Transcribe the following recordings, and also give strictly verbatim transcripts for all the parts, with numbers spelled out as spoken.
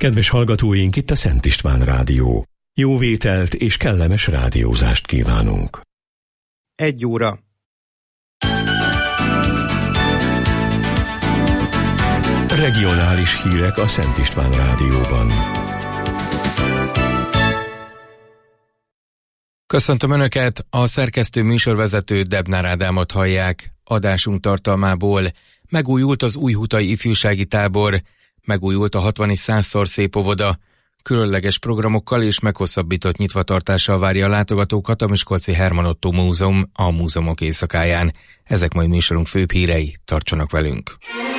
Kedves hallgatóink, itt a Szent István Rádió. Jó vételt és kellemes rádiózást kívánunk. Egy óra. Regionális hírek a Szent István Rádióban. Köszöntöm Önöket, a szerkesztő műsorvezető Debnár Ádámot hallják. Adásunk tartalmából: megújult az újhutai ifjúsági tábor, megújult a hatvani százszor szép óvoda, különleges programokkal és meghosszabbított nyitvatartással várja a látogatókat a Miskolci Herman Ottó Múzeum a Múzeumok éjszakáján. Ezek majd műsorunk főbb hírei, tartsanak velünk!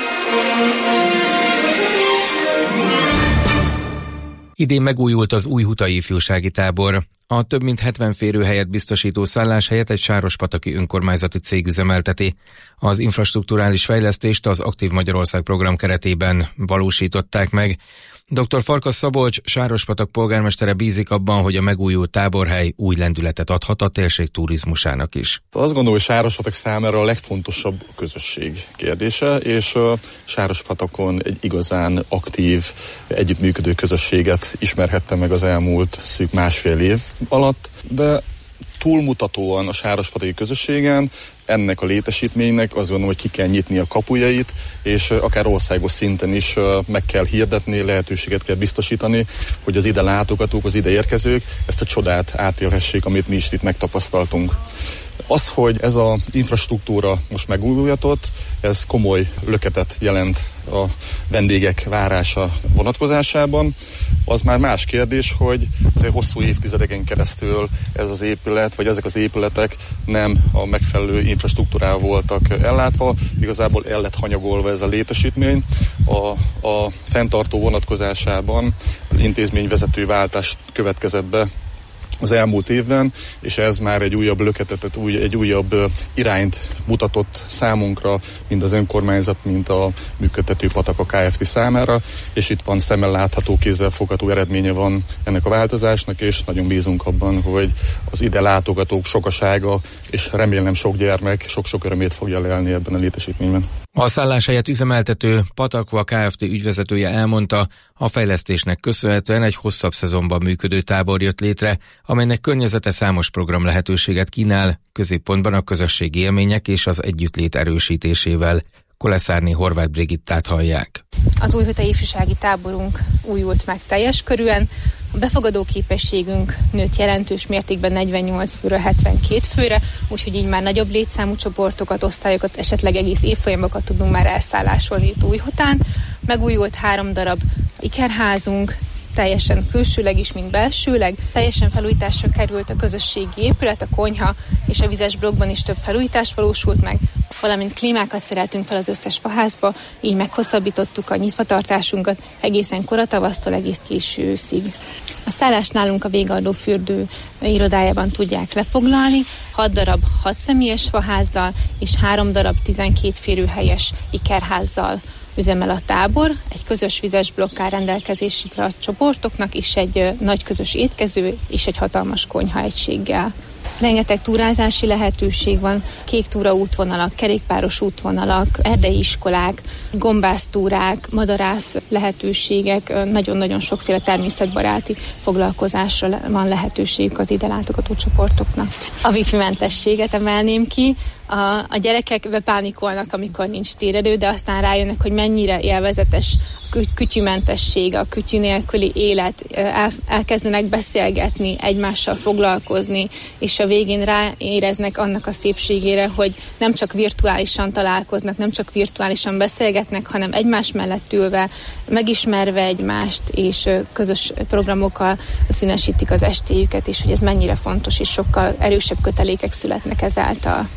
Idén megújult az újhutai ifjúsági tábor. A több mint hetven férőhelyet biztosító szálláshelyet egy sárospataki önkormányzati cég üzemelteti. Az infrastrukturális fejlesztést az Aktív Magyarország program keretében valósították meg. dr. Farkas Szabolcs, Sárospatak polgármestere bízik abban, hogy a megújult táborhely új lendületet adhat a térség turizmusának is. Azt gondolom, hogy Sárospatak számára a legfontosabb a közösség kérdése, és uh, Sárospatakon egy igazán aktív, együttműködő közösséget ismerhettem meg az elmúlt szűk másfél év alatt, de túlmutatóan a sárospataki közösségen ennek a létesítménynek azt gondolom, hogy ki kell nyitni a kapujait, és akár országos szinten is meg kell hirdetni, lehetőséget kell biztosítani, hogy az ide látogatók, az ide érkezők ezt a csodát átélhessék, amit mi is itt megtapasztaltunk. Az, hogy ez az infrastruktúra most megújulhatott, ez komoly löketet jelent a vendégek várása vonatkozásában. Az már más kérdés, hogy azért hosszú évtizedeken keresztül ez az épület, vagy ezek az épületek nem a megfelelő infrastruktúrával voltak ellátva, igazából el lett hanyagolva ez a létesítmény. A, a fenntartó vonatkozásában intézményvezető váltás következett be az elmúlt évben, és ez már egy újabb löketetet, új, egy újabb irányt mutatott számunkra, mind az önkormányzat, mind a működtető Patak a Kft. Számára, és itt van szemmel látható, kézzelfogható eredménye van ennek a változásnak, és nagyon bízunk abban, hogy az ide látogatók sokasága, és remélem sok gyermek sok-sok örömét fogja lelni ebben a létesítményben. A szálláshelyet üzemeltető Patakva Kft. Ügyvezetője elmondta, a fejlesztésnek köszönhetően egy hosszabb szezonban működő tábor jött létre, amelynek környezete számos program lehetőséget kínál, középpontban a közösségi élmények és az együttlét erősítésével. Koleszárné Horváth Brigittát hallják. Az újhutai ifjúsági táborunk újult meg teljes körűen, a befogadó képességünk nőtt jelentős mértékben negyvennyolc főről hetvenkét főre, úgyhogy így már nagyobb létszámú csoportokat, osztályokat, esetleg egész évfolyamokat tudunk már elszállásolni itt Újhután. Megújult három darab ikerházunk, teljesen külsőleg is, mint belsőleg. Teljesen felújításra került a közösségi épület, a konyha és a vizes blokkban is több felújítás valósult meg, valamint klímákat szereltünk fel az összes faházba, így meghosszabbítottuk a nyitvatartásunkat egészen koratavasztól egész késő őszig. A szállást nálunk a végadó fürdő irodájában tudják lefoglalni, hat darab hat személyes faházzal és három darab tizenkét férőhelyes ikerházzal üzemel a tábor, egy közös vizes blokk áll rendelkezésükre a csoportoknak, és egy nagy közös étkező és egy hatalmas konyhaegységgel. Rengeteg túrázási lehetőség van, kék túra útvonalak, kerékpáros útvonalak, erdei iskolák, gombásztúrák, madarász lehetőségek, nagyon-nagyon sokféle természetbaráti foglalkozásra van lehetőségük az ide látogató csoportoknak. A wifi mentességet emelném ki, a, a gyerekek bepánikolnak, amikor nincs térerő, de aztán rájönnek, hogy mennyire élvezetes a kütyümentesség, a kütyű nélküli élet, el, elkezdenek beszélgetni, egymással foglalkozni, és a végén ráéreznek annak a szépségére, hogy nem csak virtuálisan találkoznak, nem csak virtuálisan beszélgetnek, hanem egymás mellett ülve, megismerve egymást, és közös programokkal színesítik az estéjüket, és hogy ez mennyire fontos, és sokkal erősebb kötelékek születnek ezáltal.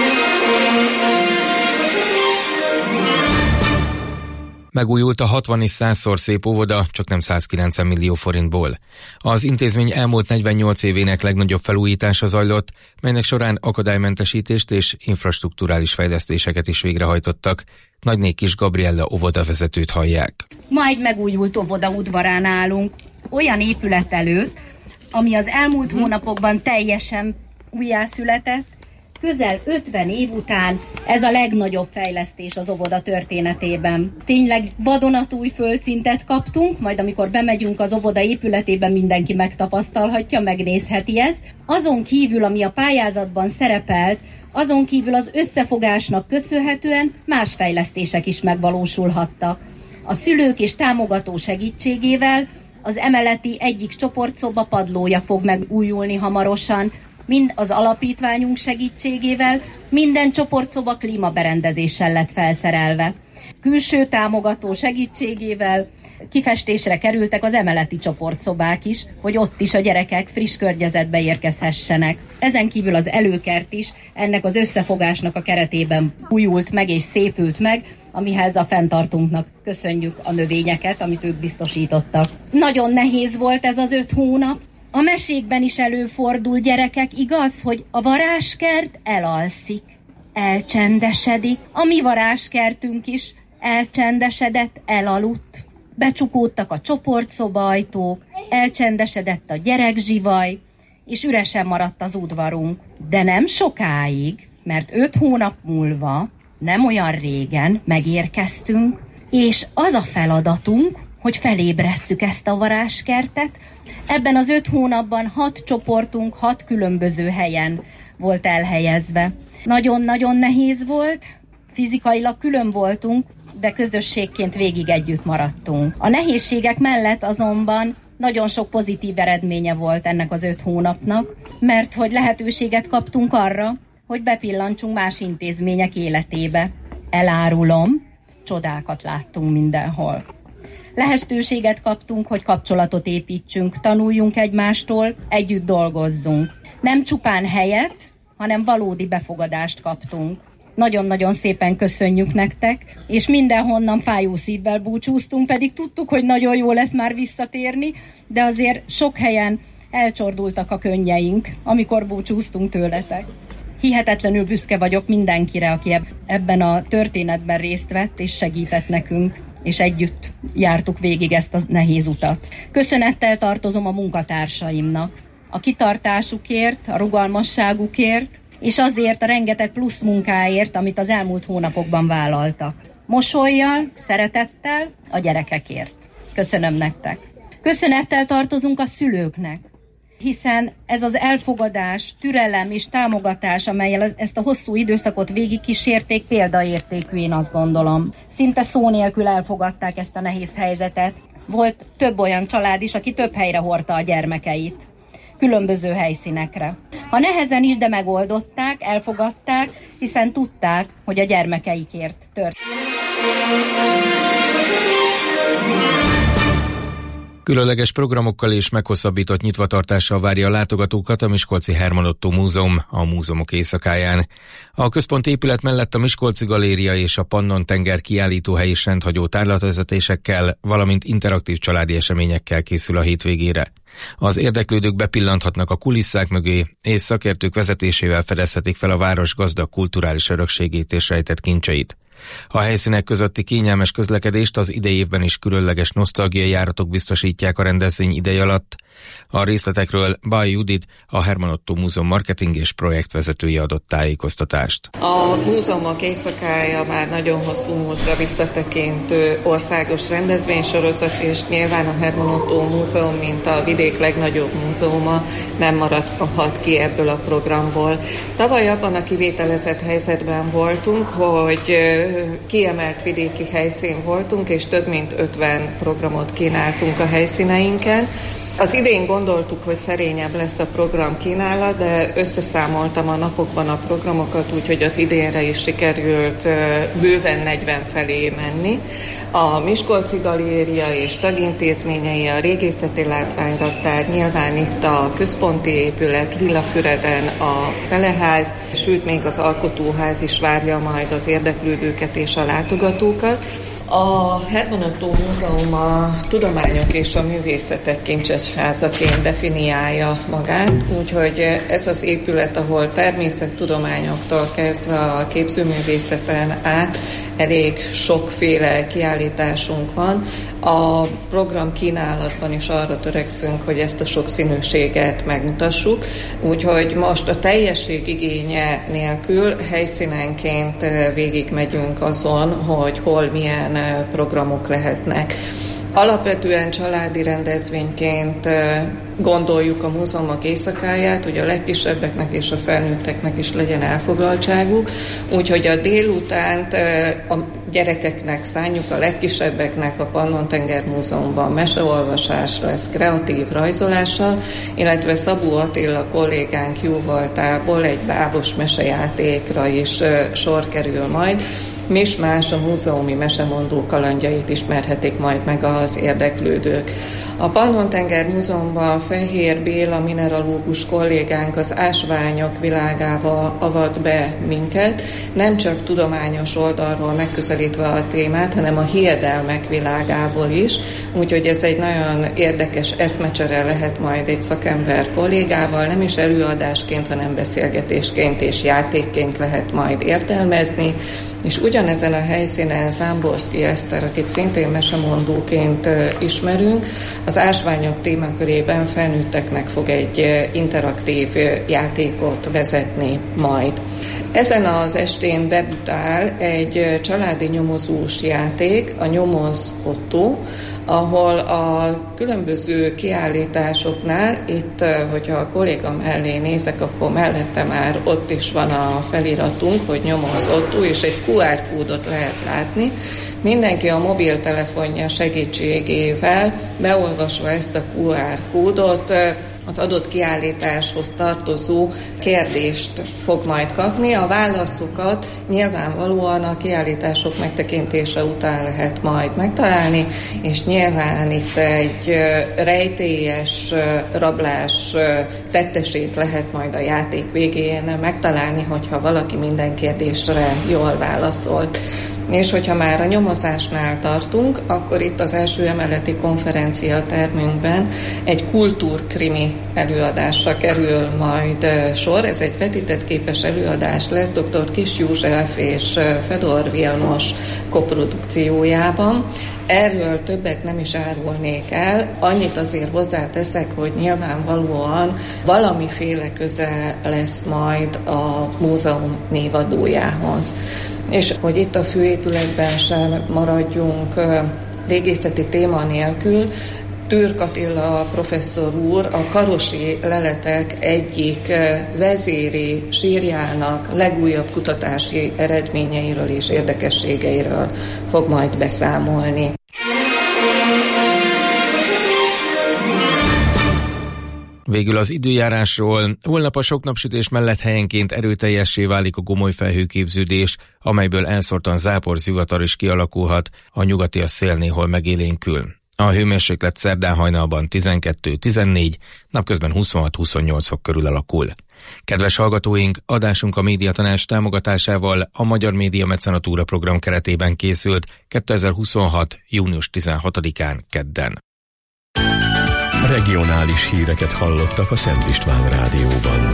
Megújult a hatvani százszor szép óvoda, csak nem százkilencven millió forintból. Az intézmény elmúlt negyvennyolc évének legnagyobb felújítása zajlott, melynek során akadálymentesítést és infrastrukturális fejlesztéseket is végrehajtottak. Nagyné Kis Gabriella óvodavezetőt hallják. Ma egy megújult óvoda udvarán állunk, olyan épület előtt, ami az elmúlt hónapokban teljesen újjászületett, Közel ötven év után ez a legnagyobb fejlesztés az óvoda történetében. Tényleg vadonatúj földszintet kaptunk, majd amikor bemegyünk az óvoda épületében, mindenki megtapasztalhatja, megnézheti ezt. Azon kívül, ami a pályázatban szerepelt, azon kívül az összefogásnak köszönhetően más fejlesztések is megvalósulhattak. A szülők és támogató segítségével az emeleti egyik csoportszoba padlója fog megújulni hamarosan, mind az alapítványunk segítségével, minden csoportszoba klímaberendezéssel lett felszerelve. Külső támogató segítségével kifestésre kerültek az emeleti csoportszobák is, hogy ott is a gyerekek friss környezetbe érkezhessenek. Ezen kívül az előkert is ennek az összefogásnak a keretében újult meg és szépült meg, amihez a fenntartónknak köszönjük a növényeket, amit ők biztosítottak. Nagyon nehéz volt ez az öt hónap. A mesékben is előfordul, gyerekek, igaz, hogy a varázskert elalszik, elcsendesedik. A mi varázskertünk is elcsendesedett, elaludt. Becsukódtak a csoportszoba ajtók, elcsendesedett a gyerekzsivaj, és üresen maradt az udvarunk. De nem sokáig, mert öt hónap múlva, nem olyan régen megérkeztünk, és az a feladatunk, hogy felébresszük ezt a varázskertet. Ebben az öt hónapban hat csoportunk hat különböző helyen volt elhelyezve. Nagyon-nagyon nehéz volt, fizikailag külön voltunk, de közösségként végig együtt maradtunk. A nehézségek mellett azonban nagyon sok pozitív eredménye volt ennek az öt hónapnak, mert hogy lehetőséget kaptunk arra, hogy bepillantsunk más intézmények életébe. Elárulom, csodákat láttunk mindenhol. Lehetőséget kaptunk, hogy kapcsolatot építsünk, tanuljunk egymástól, együtt dolgozzunk. Nem csupán helyet, hanem valódi befogadást kaptunk. Nagyon-nagyon szépen köszönjük nektek, és mindenhonnan fájó szívvel búcsúztunk, pedig tudtuk, hogy nagyon jó lesz már visszatérni, de azért sok helyen elcsordultak a könnyeink, amikor búcsúztunk tőletek. Hihetetlenül büszke vagyok mindenkire, aki ebben a történetben részt vett és segített nekünk, és együtt jártuk végig ezt a nehéz utat. Köszönettel tartozom a munkatársaimnak, a kitartásukért, a rugalmasságukért, és azért a rengeteg plusz munkáért, amit az elmúlt hónapokban vállaltak. Mosollyal, szeretettel a gyerekekért. Köszönöm nektek. Köszönettel tartozunk a szülőknek, hiszen ez az elfogadás, türelem és támogatás, amellyel ezt a hosszú időszakot végigkísérték, példaértékű, én azt gondolom. Szinte szó nélkül elfogadták ezt a nehéz helyzetet. Volt több olyan család is, aki több helyre hordta a gyermekeit, különböző helyszínekre. Ha nehezen is, de megoldották, elfogadták, hiszen tudták, hogy a gyermekeikért tört. Különleges programokkal és meghosszabbított nyitvatartással várja a látogatókat a Miskolci Herman Ottó Múzeum a Múzeumok éjszakáján. A központi épület mellett a Miskolci Galéria és a Pannon-tenger kiállítóhely is rendhagyó tárlatvezetésekkel, valamint interaktív családi eseményekkel készül a hétvégére. Az érdeklődők bepillanthatnak a kulisszák mögé, és szakértők vezetésével fedezhetik fel a város gazdag kulturális örökségét és rejtett kincseit. A helyszínek közötti kényelmes közlekedést az idei évben is különleges nosztalgiai járatok biztosítják a rendezvény ideje alatt. A részletekről Baj Judit, a Herman Ottó Múzeum marketing és projektvezetője adott tájékoztatást. A múzeumok éjszakája már nagyon hosszú múltra visszatekintő országos rendezvénysorozat, és nyilván a Herman Ottó Múzeum, mint a vidék legnagyobb múzeuma, nem maradhat ki ebből a programból. Tavaly abban a kivételezett helyzetben voltunk, hogy kiemelt vidéki helyszín voltunk, és több mint ötven programot kínáltunk a helyszíneinken. Az idén gondoltuk, hogy szerényebb lesz a program kínálat, de összeszámoltam a napokban a programokat, úgyhogy az idénre is sikerült bőven negyven felé menni. A Miskolci Galéria és tagintézményei, a Régészeti Látványraktár, nyilván itt a központi épület, Lillafüreden a Beleház, sőt még az Alkotóház is várja majd az érdeklődőket és a látogatókat. A Herman Ottó Múzeum a tudományok és a művészetek kincsesházaként definiálja magát, úgyhogy ez az épület, ahol természettudományoktól kezdve a képzőművészeten át elég sokféle kiállításunk van. A program kínálatban is arra törekszünk, hogy ezt a sokszínűséget megmutassuk, úgyhogy most a teljesség igénye nélkül helyszínenként végigmegyünk azon, hogy hol milyen programok lehetnek. Alapvetően családi rendezvényként gondoljuk a múzeumok éjszakáját, hogy a legkisebbeknek és a felnőtteknek is legyen elfoglaltságuk, úgyhogy a délutánt a gyerekeknek szánjuk, a legkisebbeknek a Pannon-tenger Múzeumban meseolvasás lesz kreatív rajzolással, illetve Szabó Attila kollégánk jóvoltából egy bábos mesejátékra is sor kerül majd. Mismás a múzeumi mesemondó kalandjait ismerhetik majd meg az érdeklődők. A Pannon-tenger Múzeumban Fehér Béla mineralógus kollégánk az ásványok világába avat be minket, nem csak tudományos oldalról megközelítve a témát, hanem a hiedelmek világából is, úgyhogy ez egy nagyon érdekes eszmecsere lehet majd egy szakember kollégával, nem is előadásként, hanem beszélgetésként és játékként lehet majd értelmezni. És ugyanezen a helyszínen Zámborszky Eszter, akit szintén mesemondóként ismerünk, az ásványok témakörében felnőtteknek fog egy interaktív játékot vezetni majd. Ezen az estén debütál egy családi nyomozós játék, a Nyomoz Ottó, ahol a különböző kiállításoknál, itt, hogyha a kolléga mellé nézek, akkor mellette már ott is van a feliratunk, hogy Nyomoz Ottó, és egy kú er kódot lehet látni. Mindenki a mobiltelefonja segítségével beolvasva ezt a kú er kódot az adott kiállításhoz tartozó kérdést fog majd kapni. A válaszokat nyilvánvalóan a kiállítások megtekintése után lehet majd megtalálni, és nyilván itt egy rejtélyes rablás tettesét lehet majd a játék végén megtalálni, hogyha valaki minden kérdésre jól válaszolt. És hogyha már a nyomozásnál tartunk, akkor itt az első emeleti konferenciatermünkben egy kultúrkrimi előadásra kerül majd sor. Ez egy vetített képes előadás lesz dr. Kiss József és Fedor Vilmos koprodukciójában. Erről többet nem is árulnék el, annyit azért hozzáteszek, hogy nyilvánvalóan valamiféle köze lesz majd a múzeum névadójához. És hogy itt a főépületben sem maradjunk régészeti téma nélkül, Türk Attila professzor úr a karosi leletek egyik vezéri sírjának legújabb kutatási eredményeiről és érdekességeiről fog majd beszámolni. Végül az időjárásról. Holnap a sok napsütés mellett helyenként erőteljessé válik a gomoly felhőképződés, amelyből elszórtan zápor, zivatar is kialakulhat, a nyugati a szél néhol megélénkül. A hőmérséklet szerdán hajnalban tizenkettő-tizennégy, napközben huszonhat-huszonnyolc fok körül alakul. Kedves hallgatóink, adásunk a Médiatanács támogatásával a Magyar Média Mecenatúra program keretében készült kétezer-huszonhat. június tizenhatodikán kedden. Regionális híreket hallottak a Szent István Rádióban.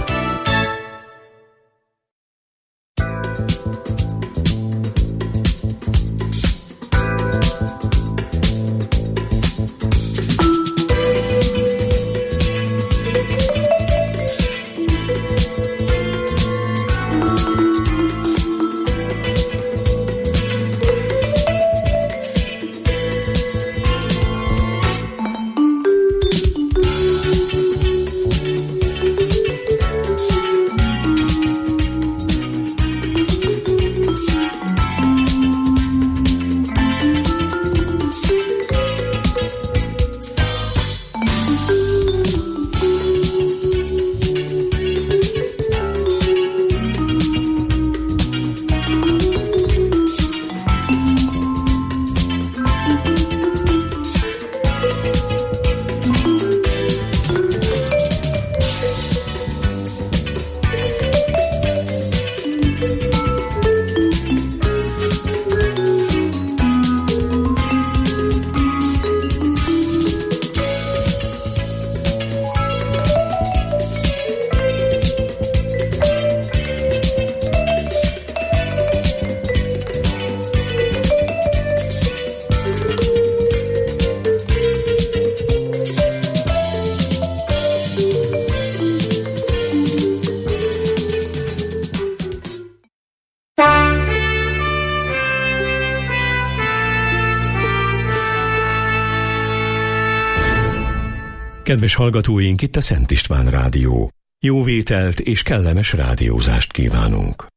Kedves hallgatóink, itt a Szent István Rádió. Jó vételt és kellemes rádiózást kívánunk.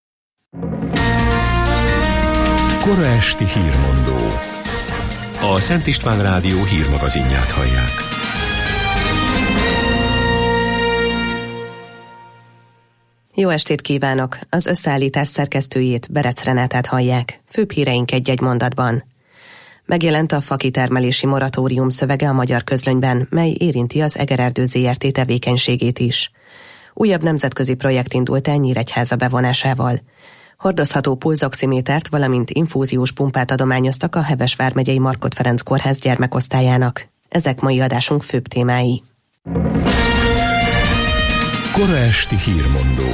Kora esti hírmondó. A Szent István Rádió hírmagazinját hallják. Jó estét kívánok! Az összeállítás szerkesztőjét, Berec Renátát hallják. Főbb híreink egy-egy mondatban. Megjelent a fakitermelési moratórium szövege a Magyar Közlönyben, mely érinti az Egererdő zé er té tevékenységét is. Újabb nemzetközi projekt indult el Nyíregyháza bevonásával. Hordozható pulzoximétert, valamint infúziós pumpát adományoztak a Heves vármegyei Markhot Ferenc kórház gyermekosztályának. Ezek mai adásunk főbb témái. Kora esti hírmondó.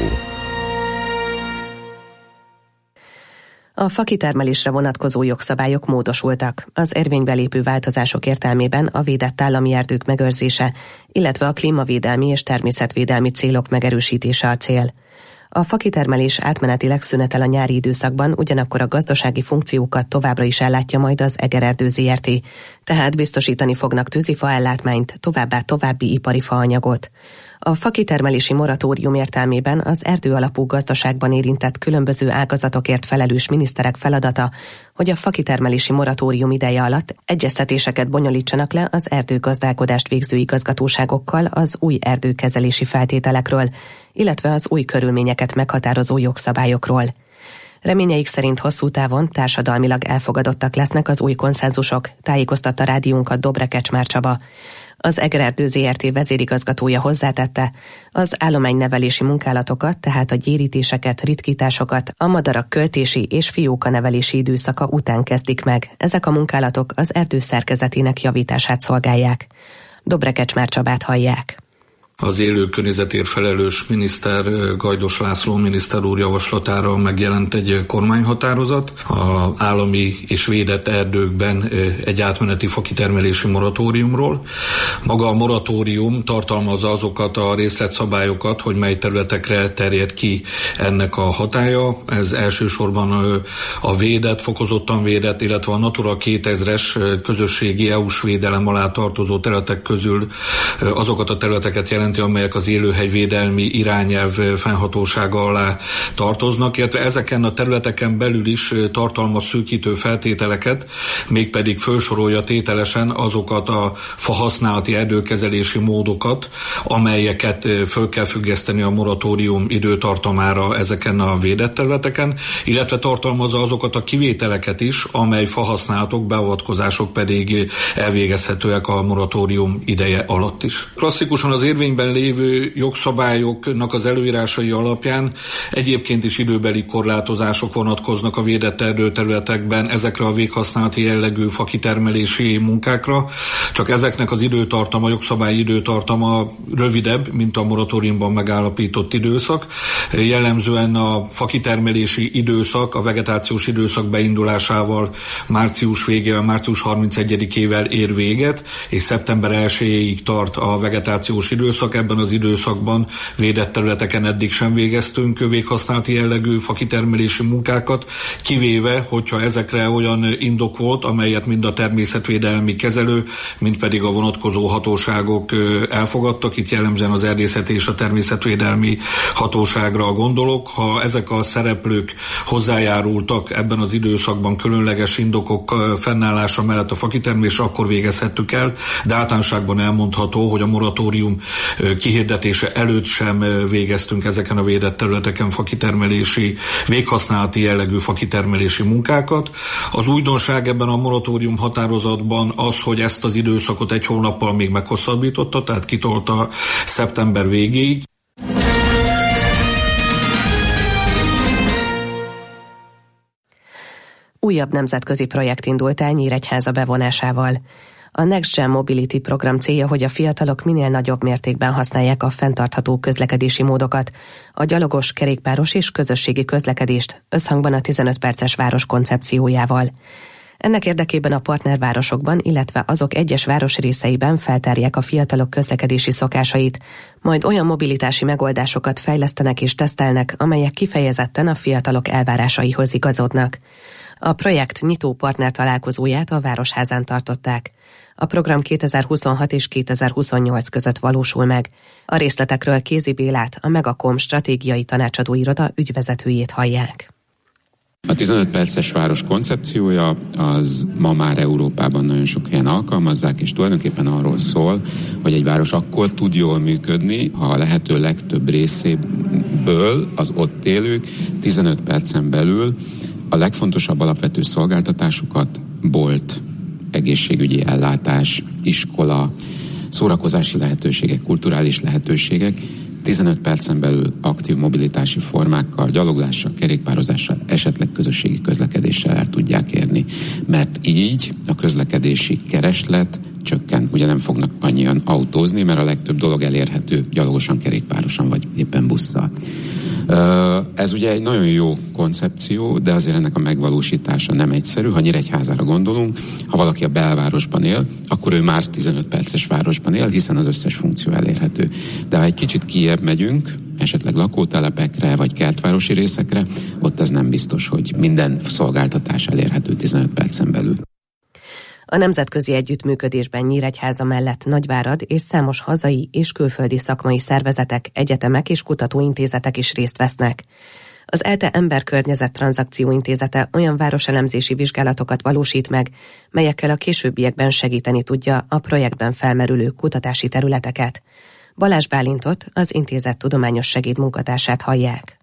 A fakitermelésre vonatkozó jogszabályok módosultak. Az érvénybe lépő változások értelmében a védett állami erdők megőrzése, illetve a klímavédelmi és természetvédelmi célok megerősítése a cél. A fakitermelés átmenetileg szünetel a nyári időszakban, ugyanakkor a gazdasági funkciókat továbbra is ellátja majd az Egererdő zé er té, tehát biztosítani fognak tűzifa ellátmányt, továbbá további ipari faanyagot. A fakitermelési moratórium értelmében az erdő alapú gazdaságban érintett különböző ágazatokért felelős miniszterek feladata, hogy a fakitermelési moratórium ideje alatt egyeztetéseket bonyolítsanak le az erdőgazdálkodást végző igazgatóságokkal az új erdőkezelési feltételekről, illetve az új körülményeket meghatározó jogszabályokról. Reményeik szerint hosszú távon társadalmilag elfogadottak lesznek az új konszenzusok, tájékoztatta rádiónkat Dobre Kecsmár Csaba. Az Egererdő zé er té vezérigazgatója hozzátette, az állománynevelési munkálatokat, tehát a gyérítéseket, ritkításokat a madarak költési és fióka nevelési időszaka után kezdik meg. Ezek a munkálatok az erdő szerkezetének javítását szolgálják. Dobre Kecsmár Csabát hallják. Az élő környezetért felelős miniszter, Gajdos László miniszter úr javaslatára megjelent egy kormányhatározat. Az állami és védett erdőkben egy átmeneti fakitermelési moratóriumról. Maga a moratórium tartalmazza azokat a részletszabályokat, hogy mely területekre terjed ki ennek a hatálya. Ez elsősorban a védett, fokozottan védett, illetve a Natura kétezres közösségi é u-s védelem alá tartozó területek közül azokat a területeket jelent, amelyek az élőhelyvédelmi irányelv fennhatósága alá tartoznak, illetve ezeken a területeken belül is tartalmaz szűkítő feltételeket, mégpedig felsorolja tételesen azokat a fahasználati erdőkezelési módokat, amelyeket föl kell függeszteni a moratórium időtartamára ezeken a védett területeken, illetve tartalmazza azokat a kivételeket is, amely fahasználatok, beavatkozások pedig elvégezhetőek a moratórium ideje alatt is. Klasszikusan az érvényben lévő jogszabályoknak az előírásai alapján egyébként is időbeli korlátozások vonatkoznak a védett erdőterületekben ezekre a véghasználati jellegű fakitermelési munkákra, csak ezeknek az időtartama, jogszabályi időtartama rövidebb, mint a moratóriumban megállapított időszak. Jellemzően a fakitermelési időszak, a vegetációs időszak beindulásával március végével, március harmincegyedikével ér véget, és szeptember elsejéig tart a vegetációs időszak. Ebben az időszakban védett területeken eddig sem végeztünk véghasználati jellegű fakitermelési munkákat, kivéve, hogyha ezekre olyan indok volt, amelyet mind a természetvédelmi kezelő, mind pedig a vonatkozó hatóságok elfogadtak. Itt jellemzően az erdészeti és a természetvédelmi hatóságra gondolok. Ha ezek a szereplők hozzájárultak ebben az időszakban különleges indokok fennállása mellett a fakitermelésre, akkor végezhettük el, de általánosságban elmondható, hogy a moratórium kihirdetése előtt sem végeztünk ezeken a védett területeken fakitermelési, véghasználati jellegű fakitermelési munkákat. Az újdonság ebben a moratórium határozatban az, hogy ezt az időszakot egy hónappal még meghosszabbította, tehát kitolta szeptember végéig. Újabb nemzetközi projekt indult el Nyíregyháza bevonásával. A Next Gen Mobility program célja, hogy a fiatalok minél nagyobb mértékben használják a fenntartható közlekedési módokat, a gyalogos, kerékpáros és közösségi közlekedést összhangban a tizenöt perces város koncepciójával. Ennek érdekében a partnervárosokban, illetve azok egyes városrészeiben feltárják a fiatalok közlekedési szokásait, majd olyan mobilitási megoldásokat fejlesztenek és tesztelnek, amelyek kifejezetten a fiatalok elvárásaihoz igazodnak. A projekt nyitó partner találkozóját a Városházán tartották. A program kétezer-huszonhat és kétezer-huszonnyolc között valósul meg. A részletekről Kézi Bélát, a Megakom stratégiai tanácsadó iroda ügyvezetőjét hallják. A tizenöt perces város koncepciója az ma már Európában nagyon sok helyen alkalmazzák, és tulajdonképpen arról szól, hogy egy város akkor tud jól működni, ha a lehető legtöbb részéből az ott élők tizenöt percen belül a legfontosabb alapvető szolgáltatásokat, bolt, egészségügyi ellátás, iskola, szórakozási lehetőségek, kulturális lehetőségek tizenöt percen belül aktív mobilitási formákkal, gyaloglással, kerékpározással, esetleg közösségi közlekedéssel el tudják érni. Mert így a közlekedési kereslet csökken. Ugye nem fognak annyian autózni, mert a legtöbb dolog elérhető gyalogosan, kerékpárosan vagy éppen busszal. Ez ugye egy nagyon jó koncepció, de azért ennek a megvalósítása nem egyszerű. Ha Nyíregyházára gondolunk, ha valaki a belvárosban él, akkor ő már tizenöt perces városban él, hiszen az összes funkció elérhető. De ha egy kicsit kijebb megyünk, esetleg lakótelepekre vagy kertvárosi részekre, ott ez nem biztos, hogy minden szolgáltatás elérhető tizenöt percen belül. A nemzetközi együttműködésben Nyíregyháza mellett Nagyvárad és számos hazai és külföldi szakmai szervezetek, egyetemek és kutatóintézetek is részt vesznek. Az ELTE Emberkörnyezet Tranzakció Intézete olyan városelemzési vizsgálatokat valósít meg, melyekkel a későbbiekben segíteni tudja a projektben felmerülő kutatási területeket. Balázs Bálintot, az intézet tudományos segédmunkatársát hallják.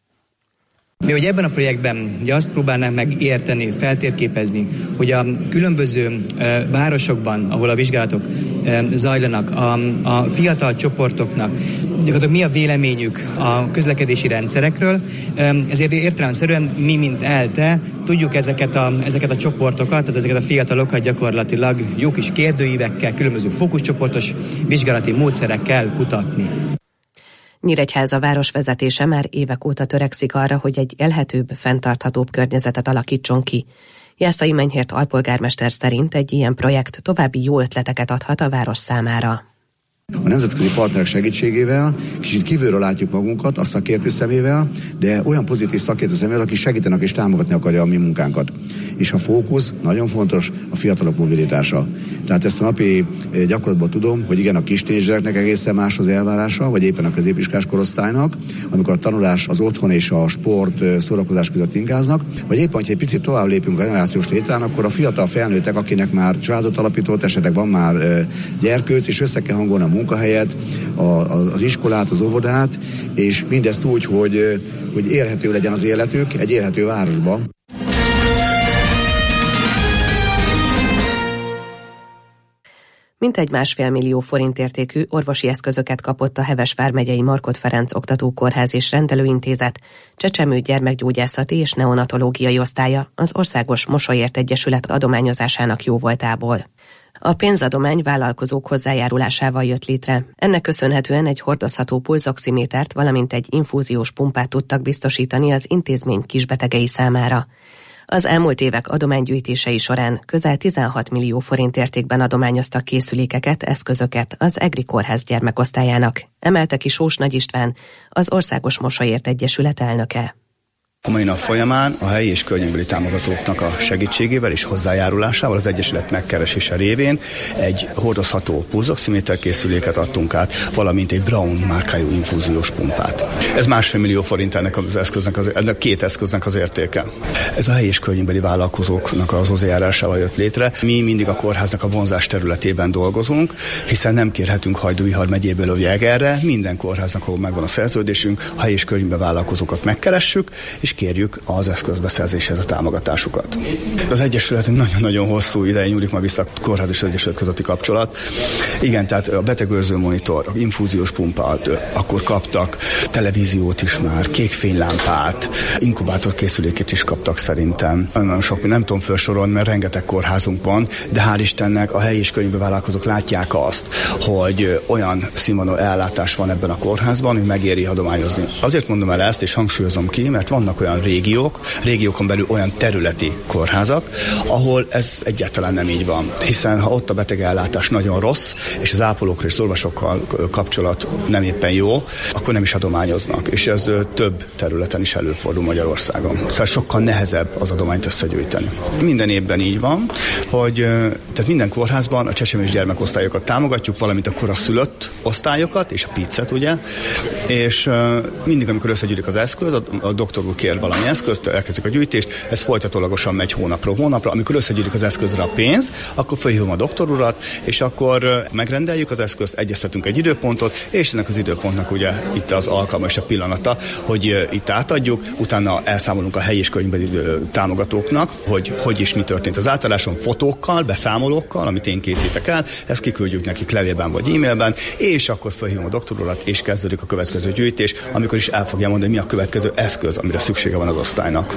Mi ugye ebben a projektben ugye azt próbálnánk meg érteni, feltérképezni, hogy a különböző e, városokban, ahol a vizsgálatok e, zajlanak, a, a fiatal csoportoknak gyakorlatilag mi a véleményük a közlekedési rendszerekről, e, ezért értelemszerűen mi, mint ELTE, tudjuk ezeket a, ezeket a csoportokat, tehát ezeket a fiatalokat gyakorlatilag jó kis kérdőívekkel, különböző fókuszcsoportos vizsgálati módszerekkel kutatni. Nyíregyháza városvezetése már évek óta törekszik arra, hogy egy élhetőbb, fenntarthatóbb környezetet alakítson ki. Jászai Menyhért alpolgármester szerint egy ilyen projekt további jó ötleteket adhat a város számára. A nemzetközi partnerek segítségével kicsit kívülről látjuk magunkat, a szakértő szemével, de olyan pozitív szakértő szemével, aki segítenek és támogatni akarja a mi munkánkat. És a fókusz nagyon fontos, a fiatalok mobilitása. Tehát ezt a napi gyakorlatban tudom, hogy igen, a kis tínédzsereknek egészen más az elvárása, vagy éppen a középiskolás korosztálynak, amikor a tanulás, az otthon és a sport, szórakozás között ingáznak, vagy éppen, hogyha egy picit tovább lépünk a generációs létrán, akkor a fiatal felnőttek, akinek már családot alapított, esetleg van már gyerkőc, és össze kell hangolni a munkahelyet, a, az iskolát, az óvodát, és mindezt úgy, hogy, hogy élhető legyen az életük egy élhető városban. Mintegy másfél millió forint értékű orvosi eszközöket kapott a Heves vármegyei Markhot Ferenc Oktatókórház és Rendelőintézet Csecsemő gyermekgyógyászati és neonatológiai osztálya az Országos Mosolyért Egyesület adományozásának jóvoltából. A pénzadomány vállalkozók hozzájárulásával jött létre. Ennek köszönhetően egy hordozható pulzoximétert, valamint egy infúziós pumpát tudtak biztosítani az intézmény kisbetegei számára. Az elmúlt évek adománygyűjtései során közel tizenhat millió forint értékben adományoztak készülékeket, eszközöket az EGRI Kórház gyermekosztályának, emelte ki Sós Nagy István, az Országos Mosolyért Egyesület elnöke. A mai nap folyamán a helyi és környékbeli támogatóknak a segítségével és hozzájárulásával az Egyesület megkeresése révén egy hordozható pulzoximéter készüléket adtunk át, valamint egy Braun márkájú infúziós pumpát. Ez másfél millió forint ennek az eszköznek, az, ennek két eszköznek az értéke. Ez a helyi és környékbeli vállalkozóknak az hozzájárulásával jött létre. Mi mindig a kórháznak a vonzás területében dolgozunk, hiszen nem kérhetünk Hajdú-Bihar megyéből Egerre, minden kórháznak, ahol megvan a szerződésünk, a helyi és környékbeli vállalkozókat megkeressük, és kérjük az eszközbeszerzéshez a támogatásukat. Az Egyesület nagyon-nagyon hosszú ideje nyúlik ma vissza a kórház és az Egyesület közötti kapcsolat. Igen, tehát a betegőrző monitor, a infúziós pumpát, akkor kaptak televíziót is már, kékfénylámpát, inkubátorkészülékét is kaptak szerintem. Nagyon sok, nem tudom felsorolni, mert rengeteg kórházunk van, de hál' Istennek a helyi és környékbeli vállalkozók látják azt, hogy olyan színvonalú ellátás van ebben a kórházban, hogy megéri adományozni. Azért mondom el ezt, és hangsúlyozom ki, mert vannak vannak olyan régiók, régiókon belül olyan területi kórházak, ahol ez egyáltalán nem így van. Hiszen ha ott a betegellátás nagyon rossz, és az ápolókkal és az orvosokkal kapcsolat nem éppen jó, akkor nem is adományoznak. És ez több területen is előfordul Magyarországon. Szóval sokkal nehezebb az adományt összegyűjteni. Minden évben így van, hogy tehát minden kórházban a csecsemős gyermekosztályokat támogatjuk, valamint a koraszülött osztályokat, és a piccet, ugye, és mindig, amikor összegyűlik az eszköz, a, a doktor úr kér valami eszközt, elkezdjük a gyűjtést, ez folytatólagosan megy hónapról hónapra. Amikor összegyűlik az eszközre a pénz, akkor felhívom a doktor urat, és akkor megrendeljük az eszközt, egyeztetünk egy időpontot, és ennek az időpontnak ugye itt az alkalma és a pillanata, hogy itt átadjuk, utána elszámolunk a helyi és környezeti támogatóknak, hogy hogy és mi történt az átálláson, fotókkal, beszámolókkal, amit én készítek el, ezt kiküldjük nekik levélben vagy e-mailben, és akkor felhívom a doktor urat, és kezdődik a következő gyűjtés, amikor is el fogja mondani, mi a következő eszköz, amire szüksége van az osztálynak.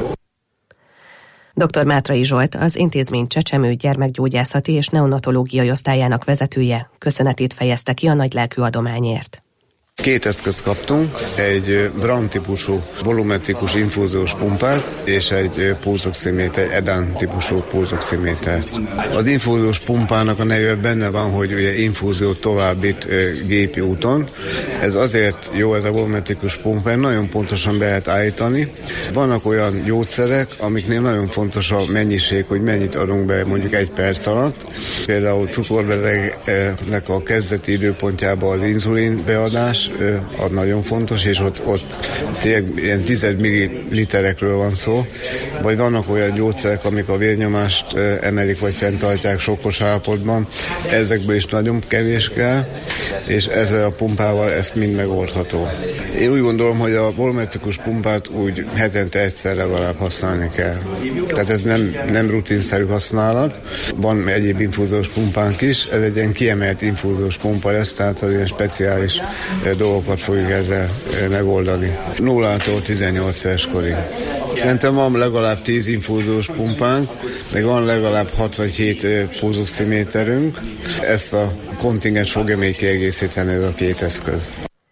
doktor Mátrai Zsolt, az intézmény csecsemő gyermekgyógyászati és neonatológiai osztályának vezetője köszönetét fejezte ki a nagylelkű adományért. Két eszközt kaptunk, egy Brown típusú volumetrikus infúziós pumpát és egy pulzoximéter, Edan típusú pulzoximéter. Az infúziós pumpának a neve benne van, hogy ugye infúziót továbbít gépi úton. Ez azért jó, ez a volumetrikus pumpa, nagyon pontosan be lehet állítani. Vannak olyan gyógyszerek, amiknél nagyon fontos a mennyiség, hogy mennyit adunk be mondjuk egy perc alatt. Például cukorbetegnek a kezdeti időpontjában az inzulin beadás, az nagyon fontos, és ott, ott tényleg ilyen tized milliliterekről van szó, vagy vannak olyan gyógyszerek, amik a vérnyomást emelik, vagy fenntartják sokkos állapotban, ezekből is nagyon kevés kell, és ezzel a pumpával ezt mind megoldható. Én úgy gondolom, hogy a volumetrikus pumpát úgy hetente egyszer legalább használni kell. Tehát ez nem, nem rutinszerű használat. Van egyéb infúziós pumpánk is, ez egy ilyen kiemelt infúziós pumpa lesz, tehát az ilyen speciális dolgokat fogjuk ezzel megoldani. nullától tizennyolc éves korig. Szerintem van legalább tíz infúziós pumpánk, meg van legalább hat vagy hét pulzoximéterünk. Ezt a kontingens fogja még kiegészíteni, ez a két eszköz.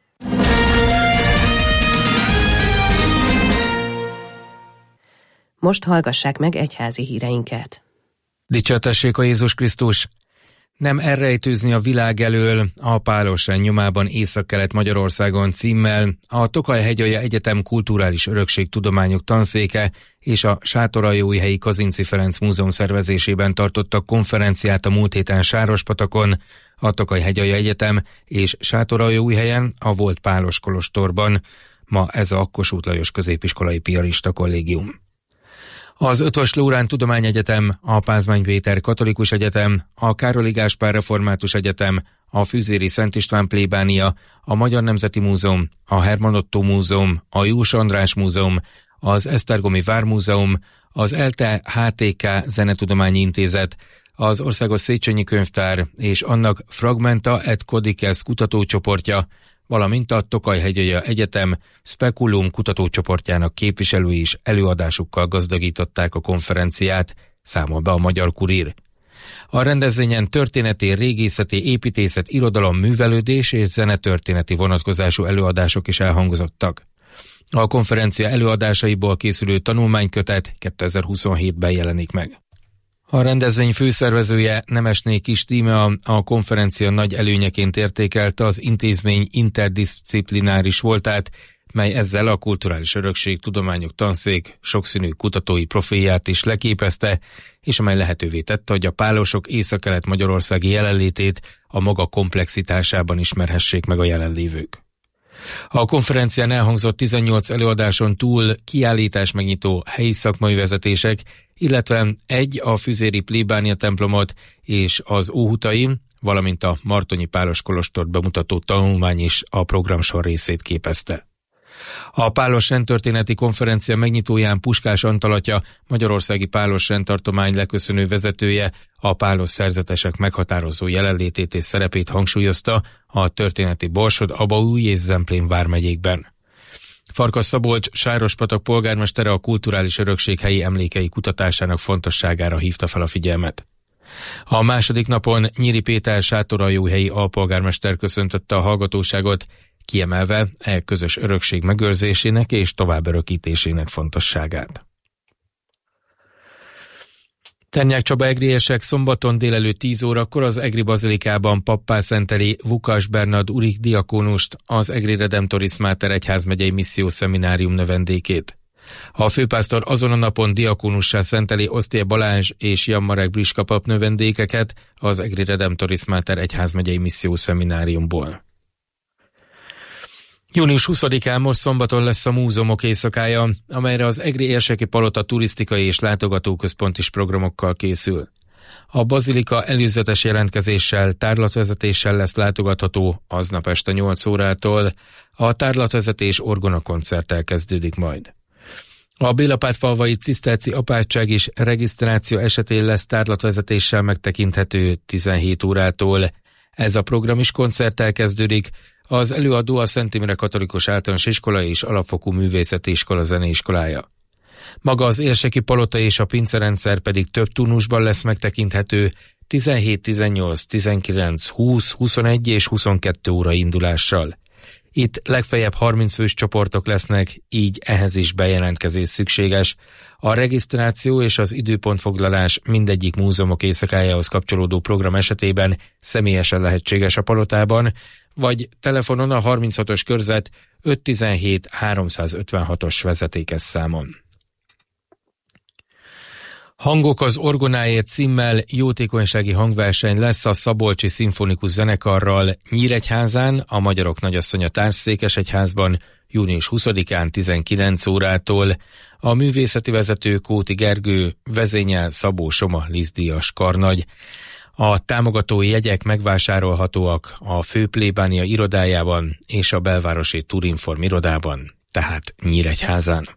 Most hallgassák meg egyházi híreinket. Dicsértessék a Jézus Krisztus! Nem elrejtőzni a világ elől a Pálosren nyomában Észak-Kelet Magyarországon címmel a Tokaj-Hegyalja Egyetem Kulturális Örökségtudományok Tanszéke és a Sátoraljóújhelyi Kazinczy Ferenc Múzeum szervezésében tartottak konferenciát a múlt héten Sárospatakon, a Tokaj-Hegyalja Egyetem és Sátoraljóújhelyen a volt Pálos kolostorban. Ma ez a Kossuth Lajos Középiskolai Piarista Kollégium. Az Ötvös Loránd Tudományegyetem, a Pázmány Péter Katolikus Egyetem, a Károli Gáspár Református Egyetem, a Füzéri Szent István plébánia, a Magyar Nemzeti Múzeum, a Hermann Ottó Múzeum, a Jós András Múzeum, az Esztergomi Vármúzeum, az ELTE há té ká Zenetudományi Intézet, az Országos Széchenyi Könyvtár és annak Fragmenta et Codices kutatócsoportja, valamint a Tokaj-Hegyalja Egyetem Speculum kutatócsoportjának képviselői is előadásukkal gazdagították a konferenciát, számol be a Magyar Kurír. A rendezvényen történeti, régészeti, építészet, irodalom, művelődés és zenetörténeti vonatkozású előadások is elhangzottak. A konferencia előadásaiból készülő tanulmánykötet kétezer-huszonhétben jelenik meg. A rendezvény főszervezője, Nemesné Kis Tíme a konferencia nagy előnyeként értékelte az intézmény interdisziplináris voltát, mely ezzel a Kulturális Örökség Tudományok Tanszék sokszínű kutatói profilját is leképezte, és amely lehetővé tette, hogy a pálosok Észak-Kelet Magyarországi jelenlétét a maga komplexitásában ismerhessék meg a jelenlévők. A konferencián elhangzott tizennyolc előadáson túl kiállítás megnyitó helyi szakmai vezetések, illetve egy a Füzéri plébánia templomot és az Óhutai, valamint a Martonyi Pálos kolostort bemutató tanulmány is a programsor részét képezte. A Pálos rendtörténeti konferencia megnyitóján Puskás Antal atya, Magyarországi Pálos rendtartomány leköszönő vezetője a pálos szerzetesek meghatározó jelenlétét és szerepét hangsúlyozta a történeti Borsod, Abaúj és Zemplén vármegyékben. Farkas Szabolcs, Sárospatak polgármestere a kulturális örökség helyi emlékei kutatásának fontosságára hívta fel a figyelmet. A második napon Nyíri Péter Sátoraljóújhelyi alpolgármester köszöntötte a hallgatóságot, kiemelve e közös örökség megőrzésének és továbbörökítésének fontosságát. Ternyák Csaba egriesek szombaton délelőtt tíz órakor az Egri Bazilikában pappá szenteli Vukas Bernard Urik diakónust, az Egri Redemptoris Mater egyházmegyei missziós szeminárium növendékét. A főpásztor azon a napon diakónussá szenteli Osztér Balázs és Jan Marek Briska pap növendékeket az Egri Redemptoris Mater egyházmegyei missziós szemináriumból. június huszadikán most szombaton lesz a múzeumok éjszakája, amelyre az Egri Érseki Palota turisztikai és látogatóközpont is programokkal készül. A bazilika előzetes jelentkezéssel, tárlatvezetéssel lesz látogatható aznap este nyolc órától, a tárlatvezetés orgonakoncerttel kezdődik majd. A Bélapátfalvai Ciszterci apátság is regisztráció esetén lesz tárlatvezetéssel megtekinthető tizenhét órától. Ez a program is koncerttel kezdődik. Az előadó a Szent Imre Katolikus Általános Iskola és Alapfokú Művészeti Iskola zeneiskolája. Maga az Érseki Palota és a pincerendszer pedig több turnusban lesz megtekinthető tizenhét, tizennyolc, tizenkilenc, húsz, huszonegy és huszonkettő óra indulással. Itt legfeljebb harminc fős csoportok lesznek, így ehhez is bejelentkezés szükséges. A regisztráció és az időpontfoglalás mindegyik múzeumok éjszakájához kapcsolódó program esetében személyesen lehetséges a palotában, vagy telefonon a harminchatos körzet ötszáztizenhét háromszázötvenhatos vezetékes számon. Hangok az orgonáért címmel jótékonysági hangverseny lesz a Szabolcsi Szimfonikus Zenekarral Nyíregyházán, a Magyarok Nagyasszonya Társszékesegyházban június huszadikán tizenkilenc órától. A művészeti vezető Kóti Gergő, vezényel Szabó Soma Lizdíjas karnagy. A támogató jegyek megvásárolhatóak a főplébánia irodájában és a belvárosi Turinform irodában, tehát Nyíregyházán.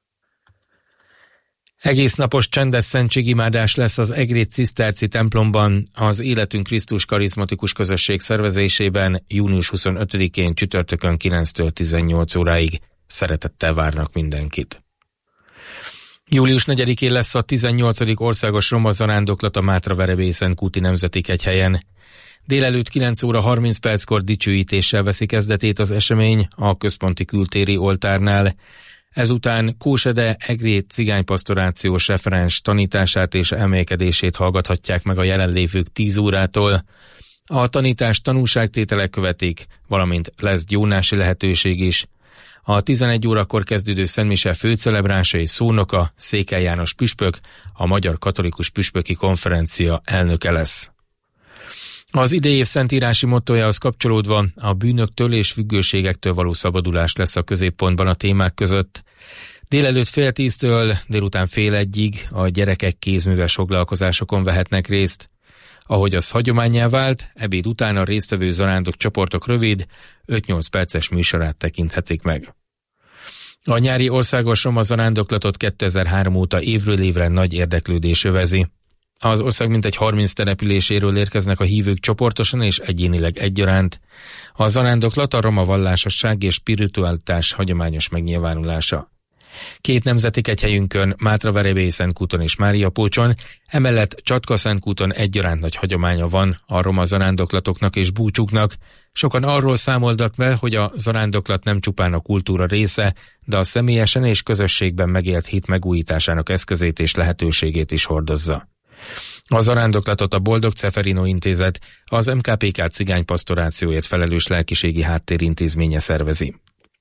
Egész napos csendes szentségimádás lesz az Egri Ciszterci templomban az Életünk Krisztus karizmatikus közösség szervezésében június huszonötödikén csütörtökön kilenctől tizennyolc óráig. Szeretettel várnak mindenkit. július negyedikén lesz a tizennyolcadik országos roma zarándoklat a Mátra-Verebélyen-Kúti Nemzeti Kegyhelyen. Délelőtt kilenc óra harminc perckor dicsőítéssel veszi kezdetét az esemény a központi kültéri oltárnál. Ezután Kósede Egri cigánypastorációs referens tanítását és emelkedését hallgathatják meg a jelenlévők tíz órától. A tanítás tanúságtételek követik, valamint lesz gyónási lehetőség is. A tizenegy órakor kezdődő szentmise főcelebrása és szónoka Székely János püspök, a Magyar Katolikus Püspöki Konferencia elnöke lesz. Az idei év szentírási mottójához kapcsolódva a bűnöktől és függőségektől való szabadulás lesz a középpontban a témák között. Délelőtt fél tíztől délután fél egyig a gyerekek kézműves foglalkozásokon vehetnek részt. Ahogy az hagyománnyá vált, ebéd után a résztvevő zarándok csoportok rövid, öt-nyolc perces műsorát tekinthetik meg. A nyári országos roma zarándoklatot kétezer-három óta évről évre nagy érdeklődés övezi. Az ország mintegy harminc településéről érkeznek a hívők csoportosan és egyénileg egyaránt. A zarándoklat a roma vallásosság és spiritualitás hagyományos megnyilvánulása. Két nemzeti kegyhelyünkön, Mátra-Verebélyen-Szentkúton és Máriapócson, emellett Csatka-Szentkúton egyaránt nagy hagyománya van a roma zarándoklatoknak és búcsúknak. Sokan arról számoltak be, hogy a zarándoklat nem csupán a kultúra része, de a személyesen és közösségben megélt hit megújításának eszközét és lehetőségét is hordozza. A zarándoklatot a Boldog Ceferino Intézet, az em ká pé ká cigánypastorációért felelős lelkiségi háttérintézménye szervezi.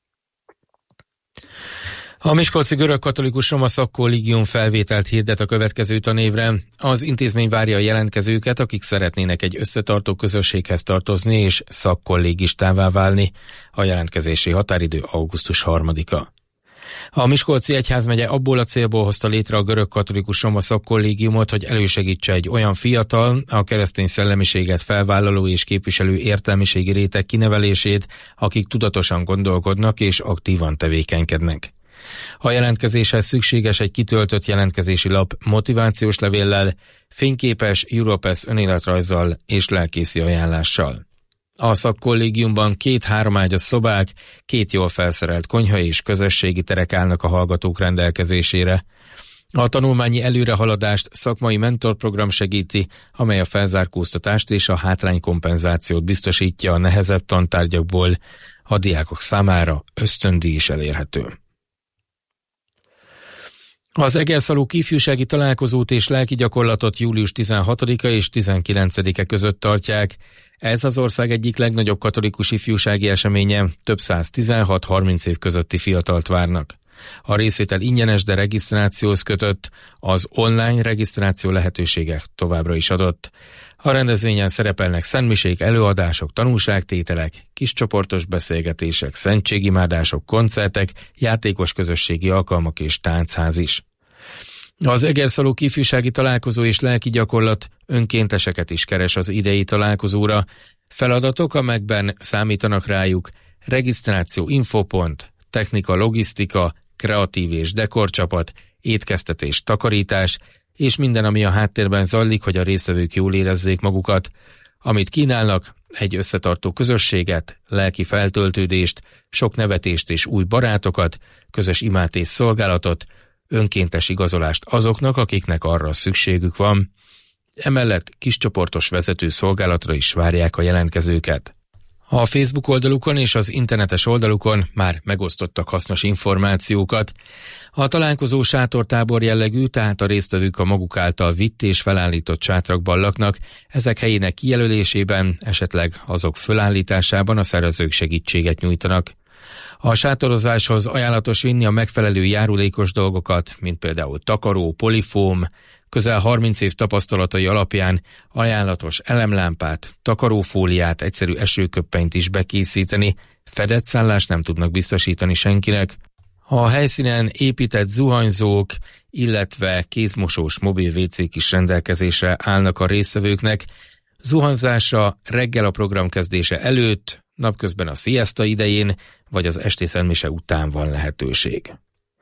A Miskolci Görögkatolikus Roma Szakkollégium felvételt hirdet a következő tanévre. Az intézmény várja a jelentkezőket, akik szeretnének egy összetartó közösséghez tartozni és szakkollégistává válni. A jelentkezési határidő augusztus harmadika. A Miskolci Egyházmegye abból a célból hozta létre a Görögkatolikus Roma Szakkollégiumot, hogy elősegítse egy olyan fiatal, a keresztény szellemiséget felvállaló és képviselő értelmiségi réteg kinevelését, akik tudatosan gondolkodnak és aktívan tevékenykednek. A jelentkezéshez szükséges egy kitöltött jelentkezési lap motivációs levéllel, fényképes Europass önéletrajzzal és lelkészi ajánlással. A szakkollégiumban két-három ágyas szobák, két jól felszerelt konyha és közösségi terek állnak a hallgatók rendelkezésére. A tanulmányi előrehaladást szakmai mentorprogram segíti, amely a felzárkóztatást és a hátránykompenzációt biztosítja a nehezebb tantárgyakból. a diákok számára ösztöndíj is elérhető. Az Egerszalók ifjúsági találkozót és lelki gyakorlatot július tizenhatodika és tizenkilencedike között tartják. Ez az ország egyik legnagyobb katolikus ifjúsági eseménye, több száz tizenhat-harminc év közötti fiatalt várnak. A részvétel ingyenes, de regisztrációhoz kötött, az online regisztráció lehetősége továbbra is adott. A rendezvényen szerepelnek szentmisék, előadások, tanúságtételek, kiscsoportos beszélgetések, szentségimádások, koncertek, játékos közösségi alkalmak és táncház is. Az Egerszalók ifjúsági találkozó és lelki gyakorlat önkénteseket is keres az idei találkozóra. Feladatok, amelyekben számítanak rájuk: regisztráció, infopont, technika, logisztika, kreatív és dekorcsapat, étkeztetés, takarítás, és minden, ami a háttérben zajlik, hogy a résztvevők jól érezzék magukat. Amit kínálnak: egy összetartó közösséget, lelki feltöltődést, sok nevetést és új barátokat, közös imát és szolgálatot, önkéntes igazolást azoknak, akiknek arra szükségük van. Emellett kiscsoportos vezető szolgálatra is várják a jelentkezőket. A Facebook oldalukon és az internetes oldalukon már megosztottak hasznos információkat. A találkozó sátortábor jellegű, tehát a résztvevők a maguk által vitt és felállított sátrakban laknak, ezek helyének kijelölésében, esetleg azok fölállításában a szervezők segítséget nyújtanak. A sátorozáshoz ajánlatos vinni a megfelelő járulékos dolgokat, mint például takaró, polifóm, közel harminc év tapasztalatai alapján ajánlatos elemlámpát, takarófóliát, egyszerű esőköppenyt is bekészíteni, fedett szállást nem tudnak biztosítani senkinek. A helyszínen épített zuhanyzók, illetve kézmosós mobil vécék is rendelkezésre állnak a résztvevőknek. Zuhanyzásra reggel a program kezdése előtt, napközben a sziaszta idején, vagy az esti szentmise után van lehetőség.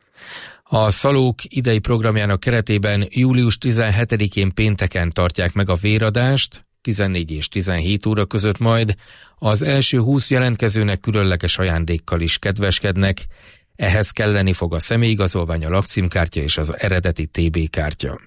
A Szalók idei programjának keretében július tizenhetedikén pénteken tartják meg a véradást, tizennégy és tizenhét óra között majd. Az első húsz jelentkezőnek különleges ajándékkal is kedveskednek, ehhez kelleni fog a személyigazolvány, a lakcímkártya és az eredeti té bé kártya.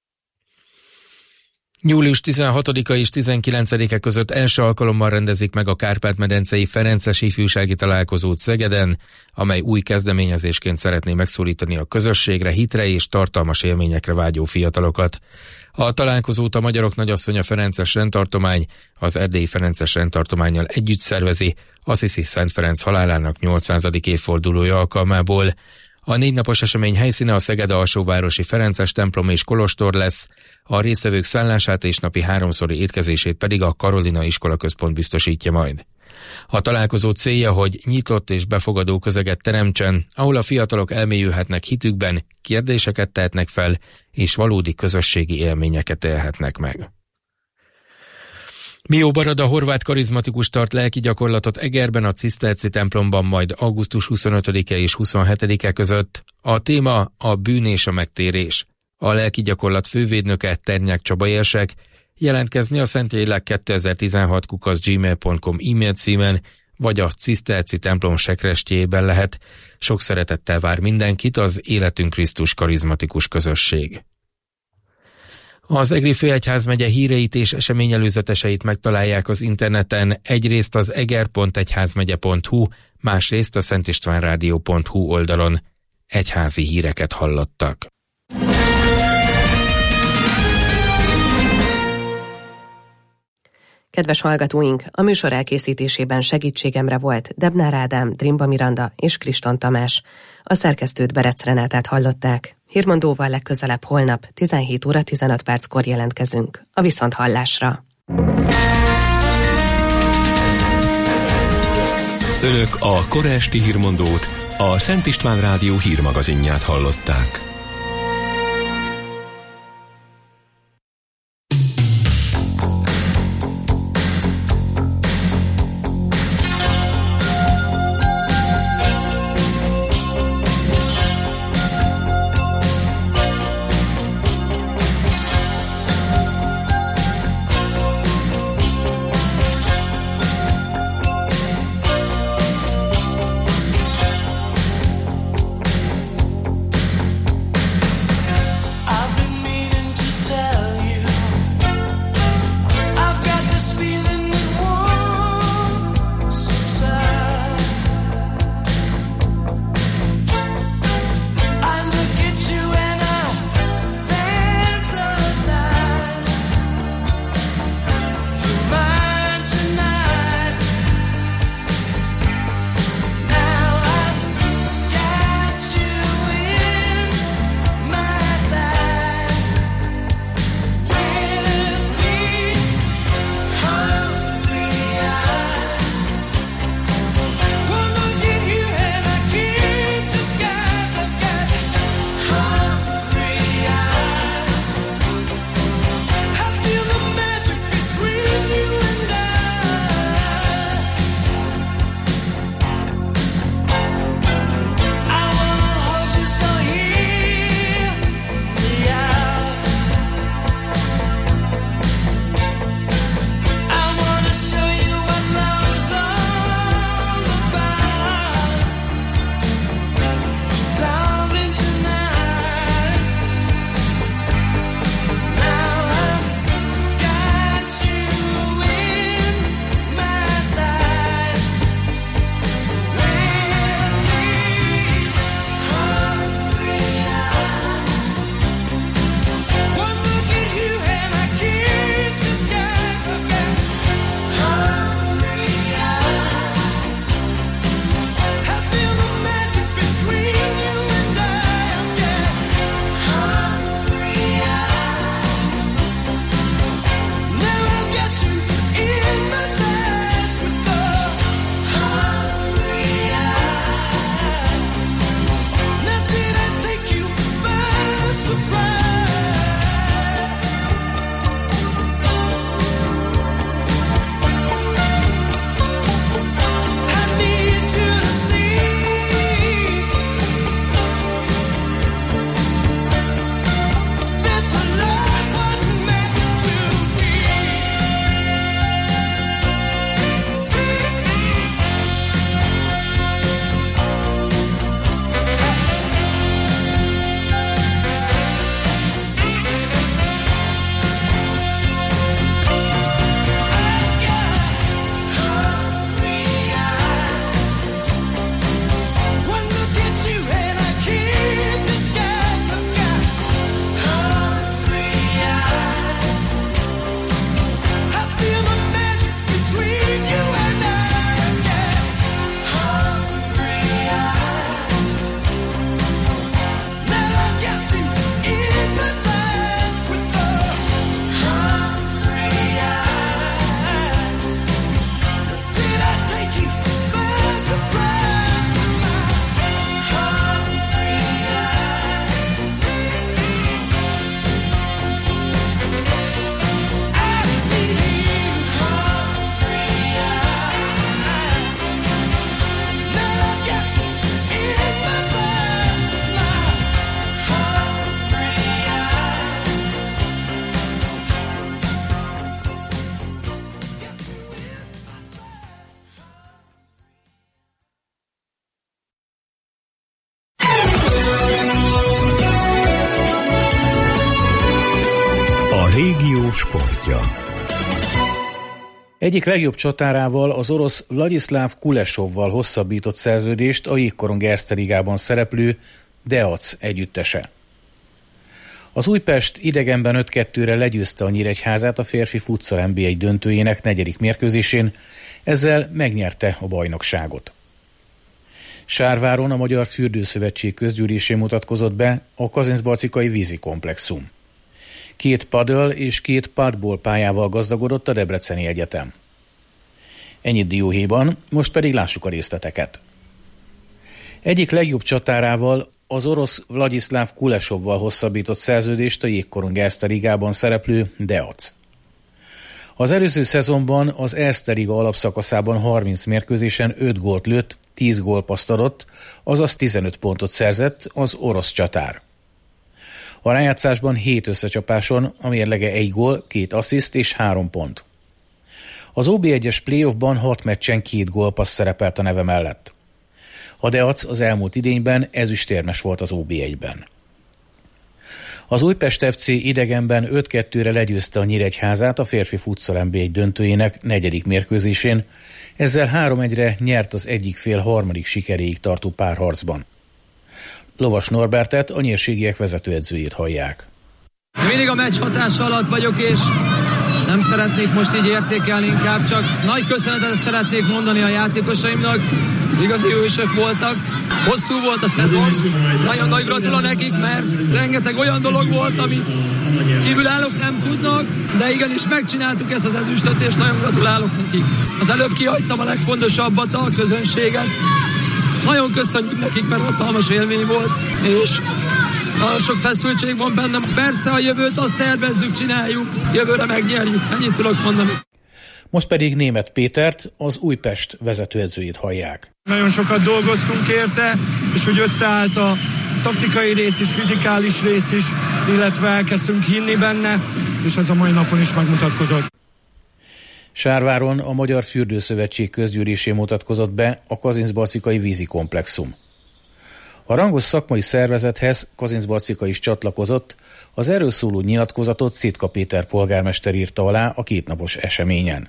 július tizenhatodika és tizenkilencedike között első alkalommal rendezik meg a Kárpát-medencei Ferences ifjúsági találkozót Szegeden, amely új kezdeményezésként szeretné megszólítani a közösségre, hitre és tartalmas élményekre vágyó fiatalokat. A találkozót a Magyarok Nagyasszonya Ferences rendtartomány az Erdélyi Ferences rendtartománnyal együtt szervezi, Assisi Szent Ferenc halálának nyolcszázadik évfordulója alkalmából. A négy napos esemény helyszíne a Szeged alsóvárosi Ferences templom és kolostor lesz, a résztvevők szállását és napi háromszori étkezését pedig a Karolina iskolaközpont biztosítja majd. A találkozó célja, hogy nyitott és befogadó közeget teremtsen, ahol a fiatalok elmélyülhetnek hitükben, kérdéseket tehetnek fel, és valódi közösségi élményeket élhetnek meg. Mió Barada horvát karizmatikus tart lelki gyakorlatot Egerben a Ciszterci templomban majd augusztus huszonötödike és huszonhetedike között. A téma a bűn és a megtérés. A lelki gyakorlat fővédnöke Ternyák Csaba érsek. Jelentkezni a szentlélek kétezer-tizenhat kukac gmail pont com e-mail címen, vagy a Ciszterci templom sekrestjében lehet. Sok szeretettel vár mindenkit az Életünk Krisztus karizmatikus közösség. Az Egri Főegyházmegye híreit és eseményelőzeteseit megtalálják az interneten, egyrészt az eger pont egyházmegye pont hu, másrészt a szentistvánrádió pont hu oldalon. Egyházi híreket hallottak. Kedves hallgatóink, a műsor elkészítésében segítségemre volt Debnár Ádám, Drimba Miranda és Kriston Tamás. A szerkesztőt Berec Renátát hallották. Hírmondóval legközelebb holnap tizenhét óra tizenöt perckor jelentkezünk. A viszonthallásra. Önök a kora esti hírmondót, a Szent István Rádió hírmagazinját hallották. támogatja. Egyik legjobb csatárával, az orosz Vladislav Kuleshovval hosszabbított szerződést a jégkorong Erste Ligában szereplő Deac együttese. Az Újpest idegenben öt kettőre legyőzte a Nyíregyházát a férfi futsal en bé egy döntőjének negyedik mérkőzésén, ezzel megnyerte a bajnokságot. Sárváron a Magyar Fürdőszövetség közgyűlésén mutatkozott be a Kazincbarcikai vízikomplexum. Két paddle és két padból pályával gazdagodott a Debreceni Egyetem. Ennyit dióhéjban, most pedig lássuk a részleteket. Egyik legjobb csatárával, az orosz Vladislav Kuleshovval hosszabbított szerződést a jégkorong Erste Ligában szereplő Deac. Az előző szezonban az Erste Liga alapszakaszában harminc mérkőzésen öt gólt lőtt, tíz gólpasszt adott, azaz tizenöt pontot szerzett az orosz csatár. A rájátszásban hét összecsapáson a mérlege egy gól, két assziszt és három pont. Az o bé egyes playoffban hat meccsen két gólpassz szerepelt a neve mellett. A Deac az elmúlt idényben ezüstérmes volt az o bé egyben. Az Újpest ef cé idegenben öt kettőre legyőzte a Nyíregyházát a férfi futsal en bé egy döntőjének negyedik mérkőzésén, ezzel három egyre nyert az egyik fél harmadik sikeréig tartó párharcban. Lovas Norbertet, a nyírségiek vezetőedzőjét hallják. Mindig a meccs hatása alatt vagyok, és nem szeretnék most így értékelni, inkább csak nagy köszönetet szeretnék mondani a játékosaimnak. Igazi hősök voltak, hosszú volt a szezon, nagyon nagy gratula nekik, mert rengeteg olyan dolog volt, amit kívülállók nem tudnak, de igenis megcsináltuk ezt az ezüstöt, és nagyon gratulálok nekik. Az előbb kihagytam a legfontosabbat, a közönséget. Nagyon köszönjük nekik, mert hatalmas élmény volt, és nagyon sok feszültség van bennem. Persze a jövőt azt tervezzük, csináljuk, jövőre megnyerjük, ennyit tudok mondani. Most pedig Németh Pétert, az Újpest vezetőedzőjét hallják. Nagyon sokat dolgoztunk érte, és hogy összeállt a taktikai rész is, fizikális rész is, illetve elkezdtünk hinni benne, és ez a mai napon is megmutatkozott. Sárváron a Magyar Fürdőszövetség közgyűlésén mutatkozott be a Kazincbarcikai vízikomplexum. A rangos szakmai szervezethez Kazincbarcika is csatlakozott, az erről szóló nyilatkozatot Szitka Péter polgármester írta alá a kétnapos eseményen.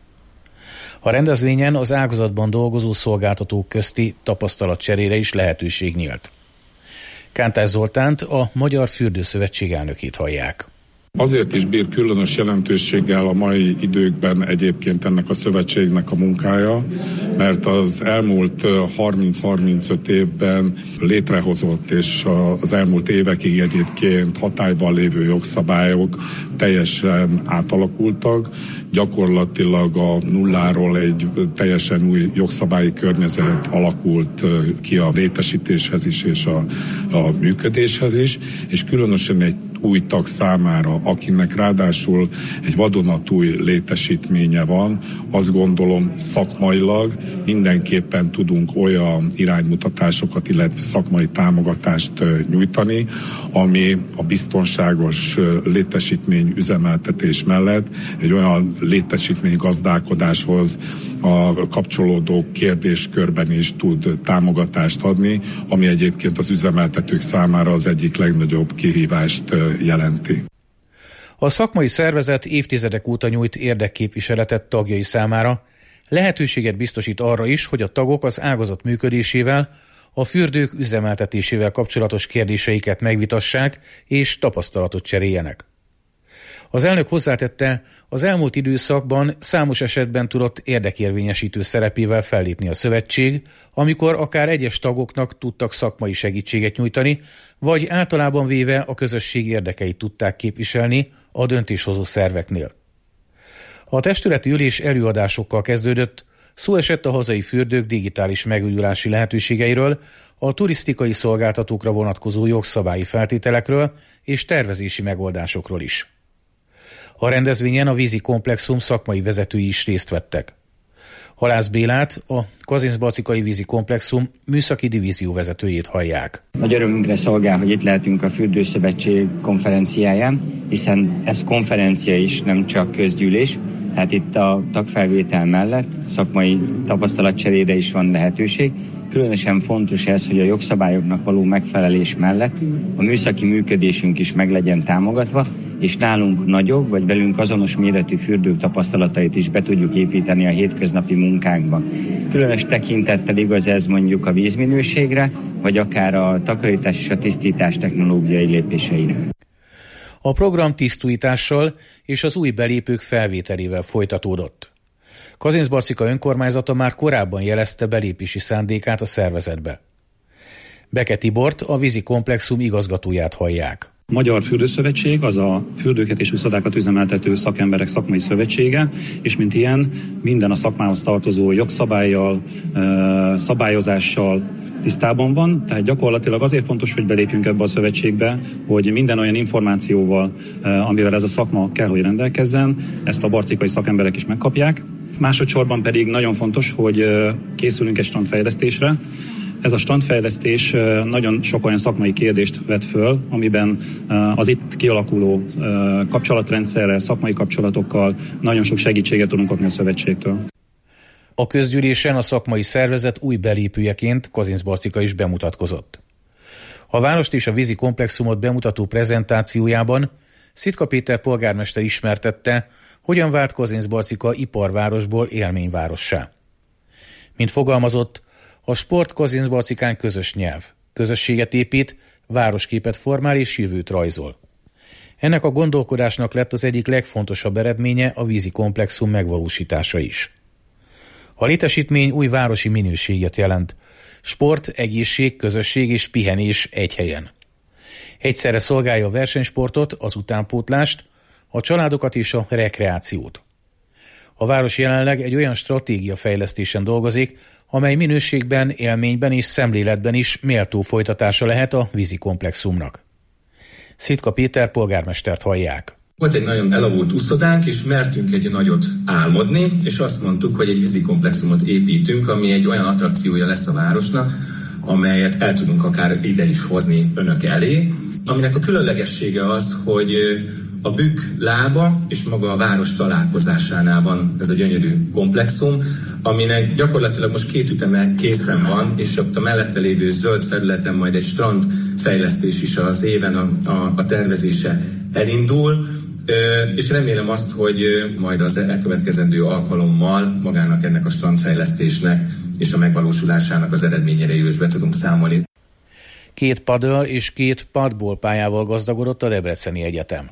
A rendezvényen az ágazatban dolgozó szolgáltatók közti tapasztalatcserére is lehetőség nyílt. Kántás Zoltánt, a Magyar Fürdőszövetség elnökét hallják. Azért is bír különös jelentőséggel a mai időkben egyébként ennek a szövetségnek a munkája, mert az elmúlt harminc-harmincöt évben létrehozott és az elmúlt évekig egyébként hatályban lévő jogszabályok teljesen átalakultak. Gyakorlatilag a nulláról egy teljesen új jogszabályi környezet alakult ki a létesítéshez is és a, a működéshez is, és különösen egy új tag számára, akinek ráadásul egy vadonatúj létesítménye van, azt gondolom szakmailag mindenképpen tudunk olyan iránymutatásokat, illetve szakmai támogatást nyújtani, ami a biztonságos létesítmény üzemeltetés mellett egy olyan létesítmény gazdálkodáshoz a kapcsolódó kérdéskörben is tud támogatást adni, ami egyébként az üzemeltetők számára az egyik legnagyobb kihívást jelenti. A szakmai szervezet évtizedek óta nyújt érdekképviseletet tagjai számára, lehetőséget biztosít arra is, hogy a tagok az ágazat működésével, a fürdők üzemeltetésével kapcsolatos kérdéseiket megvitassák és tapasztalatot cseréljenek. Az elnök hozzátette, az elmúlt időszakban számos esetben tudott érdekérvényesítő szerepével fellépni a szövetség, amikor akár egyes tagoknak tudtak szakmai segítséget nyújtani, vagy általában véve a közösség érdekeit tudták képviselni a döntéshozó szerveknél. A testületi ülés előadásokkal kezdődött, szó esett a hazai fürdők digitális megújulási lehetőségeiről, a turisztikai szolgáltatókra vonatkozó jogszabályi feltételekről és tervezési megoldásokról is. A rendezvényen a vízikomplexum szakmai vezetői is részt vettek. Halász Bélát, a Kazincbarcikai vízikomplexum műszaki divízió vezetőjét hallják. Nagy örömünkre szolgál, hogy itt lehetünk a Fürdőszövetség konferenciáján, hiszen ez konferencia is, nem csak közgyűlés. Tehát itt a tagfelvétel mellett szakmai tapasztalatcserére is van lehetőség. Különösen fontos ez, hogy a jogszabályoknak való megfelelés mellett a műszaki működésünk is meg legyen támogatva, és nálunk nagyobb, vagy velünk azonos méretű fürdők tapasztalatait is be tudjuk építeni a hétköznapi munkánkba. Különös tekintettel igaz ez mondjuk a vízminőségre, vagy akár a takarítás és a tisztítás technológiai lépéseire. A program tisztújítással és az új belépők felvételével folytatódott. Kazincbarcika önkormányzata már korábban jelezte belépési szándékát a szervezetbe. Beke Tibort, a vízi komplexum igazgatóját hallják. A Magyar Fürdőszövetség az a fürdőket és uszodákat üzemeltető szakemberek szakmai szövetsége, és mint ilyen minden a szakmához tartozó jogszabállyal, szabályozással tisztában van, tehát gyakorlatilag azért fontos, hogy belépjünk ebbe a szövetségbe, hogy minden olyan információval, amivel ez a szakma kell, hogy rendelkezzen, ezt a barcikai szakemberek is megkapják. Másodszorban pedig nagyon fontos, hogy készülünk egy strandfejlesztésre. Ez a strandfejlesztés nagyon sok olyan szakmai kérdést vet föl, amiben az itt kialakuló kapcsolatrendszerrel, szakmai kapcsolatokkal nagyon sok segítséget tudunk kapni a szövetségtől. A közgyűlésen a szakmai szervezet új belépőjeként Kazincbarcika is bemutatkozott. A várost és a vízi komplexumot bemutató prezentációjában Szitka Péter polgármester ismertette, hogyan vált Kazincbarcika iparvárosból élményvárossá. Mint fogalmazott, a sport Kazincbarcikán közös nyelv, közösséget épít, városképet formál és jövőt rajzol. Ennek a gondolkodásnak lett az egyik legfontosabb eredménye a vízi komplexum megvalósítása is. A létesítmény új városi minőséget jelent. Sport, egészség, közösség és pihenés egy helyen. Egyszerre szolgálja a versenysportot, az utánpótlást, a családokat és a rekreációt. A város jelenleg egy olyan stratégiafejlesztésen dolgozik, amely minőségben, élményben és szemléletben is méltó folytatása lehet a vízi komplexumnak. Szitka Péter polgármestert hallják. Volt egy nagyon elavult úszodánk, és mertünk egy nagyot álmodni, és azt mondtuk, hogy egy vízi komplexumot építünk, ami egy olyan attrakciója lesz a városnak, amelyet el tudunk akár ide is hozni önök elé, aminek a különlegessége az, hogy a bükk lába és maga a város találkozásánál van ez a gyönyörű komplexum, aminek gyakorlatilag most két üteme készen van, és ott a mellette lévő zöld felületen majd egy strandfejlesztés is az éven a, a, a tervezése elindul, és remélem azt, hogy majd az elkövetkezendő alkalommal magának ennek a strandfejlesztésnek és a megvalósulásának az eredményére is be tudunk számolni. Két paddle és két padball pályával gazdagodott a Debreceni Egyetem.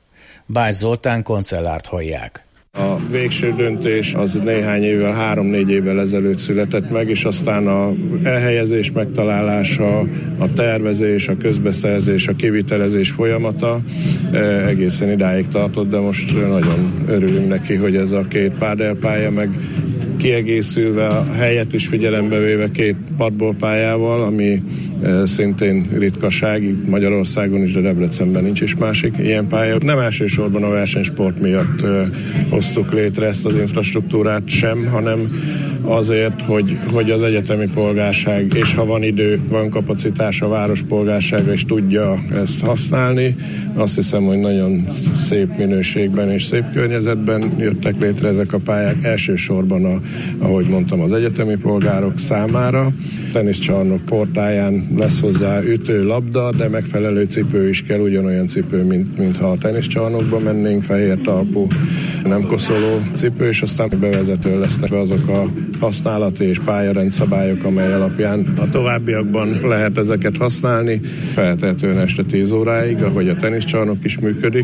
Bács Zoltán kancellárt hallják. A végső döntés az néhány évvel, három-négy évvel ezelőtt született meg, és aztán a elhelyezés megtalálása, a tervezés, a közbeszerzés, a kivitelezés folyamata egészen idáig tartott, de most nagyon örülünk neki, hogy ez a két pádelpálya meg kiegészülve a helyet is figyelembe véve két padballpályával, ami e, szintén ritkaság, itt Magyarországon is, de Debrecenben nincs is másik ilyen pálya. Nem elsősorban a versenysport miatt e, hoztuk létre ezt az infrastruktúrát sem, hanem azért, hogy, hogy az egyetemi polgárság, és ha van idő, van kapacitás a város polgársága, és tudja ezt használni. Azt hiszem, hogy nagyon szép minőségben és szép környezetben jöttek létre ezek a pályák, elsősorban a ahogy mondtam, az egyetemi polgárok számára. Teniszcsarnok portáján lesz hozzá ütő, labda, de megfelelő cipő is kell, ugyanolyan cipő, mint, mint ha a teniszcsarnokba mennénk, fehér talpú, nem koszoló cipő, és aztán bevezető lesznek azok a használati és pályarendszabályok, amely alapján a továbbiakban lehet ezeket használni, feltehetően este tíz óráig, ahogy a teniszcsarnok is működik.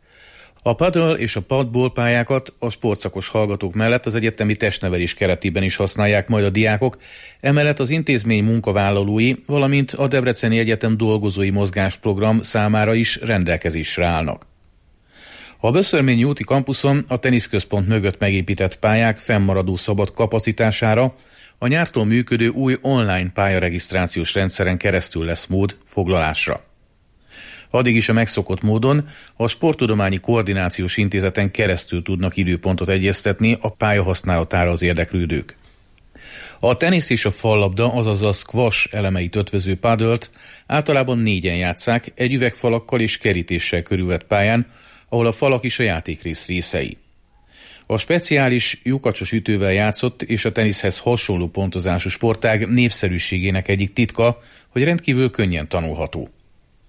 A paddle és a padball pályákat a sportszakos hallgatók mellett az egyetemi testnevelés keretében is használják majd a diákok, emellett az intézmény munkavállalói, valamint a Debreceni Egyetem dolgozói mozgásprogram számára is rendelkezésre állnak. A Böszörményi úti kampuszon a teniszközpont mögött megépített pályák fennmaradó szabad kapacitására a nyártól működő új online pályaregisztrációs rendszeren keresztül lesz mód foglalásra. Addig is a megszokott módon a Sporttudományi Koordinációs Intézeten keresztül tudnak időpontot egyeztetni a pálya használatára az érdeklődők. A tenisz és a fallabda, azaz a squash elemeit ötvöző paddle-t általában négyen játsszák egy üvegfalakkal és kerítéssel körülvett pályán, ahol a falak is a játékrész részei. A speciális lyukacsos ütővel játszott és a teniszhez hasonló pontozású sportág népszerűségének egyik titka, hogy rendkívül könnyen tanulható.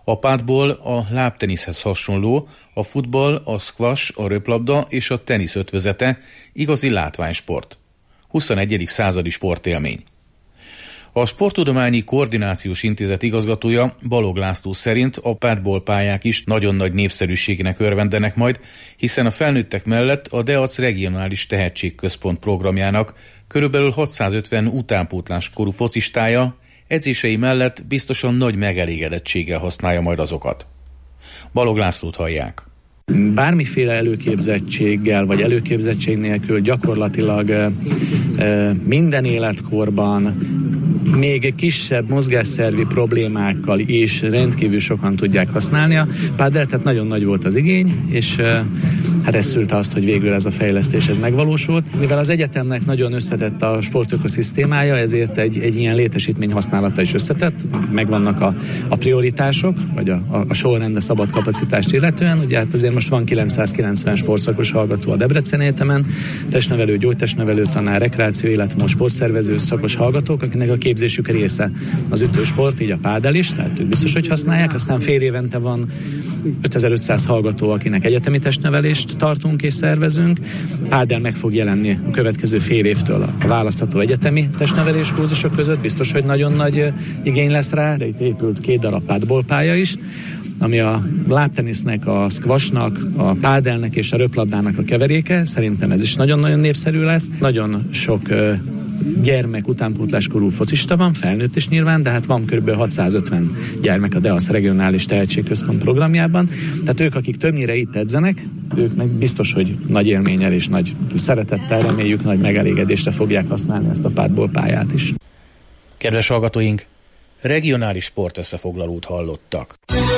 A pádból a lábteniszhez hasonló, a futball, a squash, a röplabda és a tenisz ötvözete, igazi látványsport. huszonegyedik századi sportélmény. A Sporttudományi Koordinációs Intézet igazgatója, Balog László szerint a pádból pályák is nagyon nagy népszerűségnek örvendenek majd, hiszen a felnőttek mellett a DEAC regionális tehetségközpont programjának körülbelül hatszázötven utánpótláskorú focistája edzései mellett biztosan nagy megelégedettséggel használja majd azokat. Balog Lászlót hallják. Bármiféle előképzettséggel vagy előképzettség nélkül gyakorlatilag e, e, minden életkorban még kisebb mozgásszervi problémákkal is rendkívül sokan tudják használni a pádelt, tehát nagyon nagy volt az igény, és e, hát ez szülte azt, hogy végül ez a fejlesztés ez megvalósult. Mivel az egyetemnek nagyon összetett a sportökoszisztémája, ezért egy, egy ilyen létesítmény használata is összetett, megvannak a, a prioritások, vagy a, a, a sorrend a szabad kapacitást illetően, ugye hát azért most van kilencszázkilencven sportszakos hallgató a Debreceni Egyetemen, testnevelő, gyógytestnevelő tanár, rekreáció, illetve sportszervező szakos hallgatók, akinek a képzésük része az ütősport, így a pádel is, tehát ők biztos, hogy használják, aztán fél évente van ötezer-ötszáz hallgató, akinek egyetemi testnevelést tartunk és szervezünk. Pádel meg fog jelenni a következő fél évtől a választható egyetemi testnevelés kurzusok között, biztos, hogy nagyon nagy igény lesz rá, de itt épült két darab pádbolpálya is, ami a lábtenisznek, a squashnak, a pádelnek és a röplabdának a keveréke. Szerintem ez is nagyon-nagyon népszerű lesz. Nagyon sok uh, gyermek utánpótláskorú focista van, felnőtt is nyilván, de hát van kb. hatszázötven gyermek a DEAC regionális tehetségközpont programjában. Tehát ők, akik többnyire itt edzenek, ők meg biztos, hogy nagy élménnyel és nagy szeretettel, reméljük nagy megelégedésre fogják használni ezt a pádbolpályát is. Kedves hallgatóink, regionális sportösszefoglalót hallottak.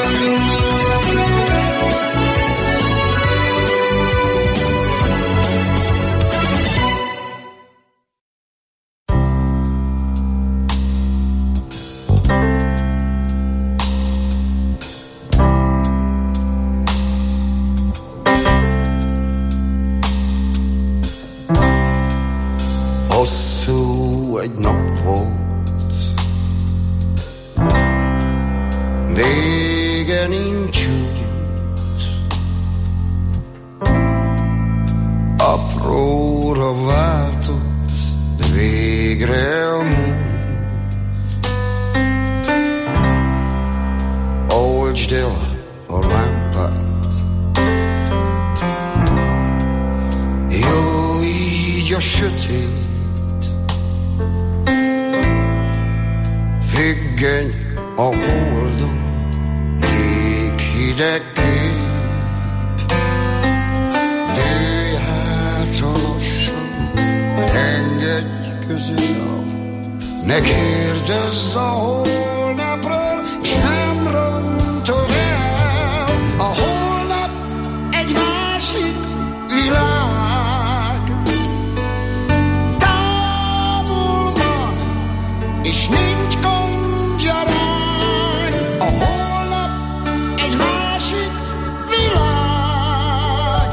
Hosszú egy nap volt, vége nincs úgy, apróra váltott, de végre a múlt. Oltsd el a lámpát, jó így a sötét, függöny a holdon, jéghideg kép, dőj hátra lassan, engedj közel, ne kérdezz a holnapról, s nem rontod el. A holnap egy másik világ, távol van, és nincs gondja rád. A holnap egy másik világ,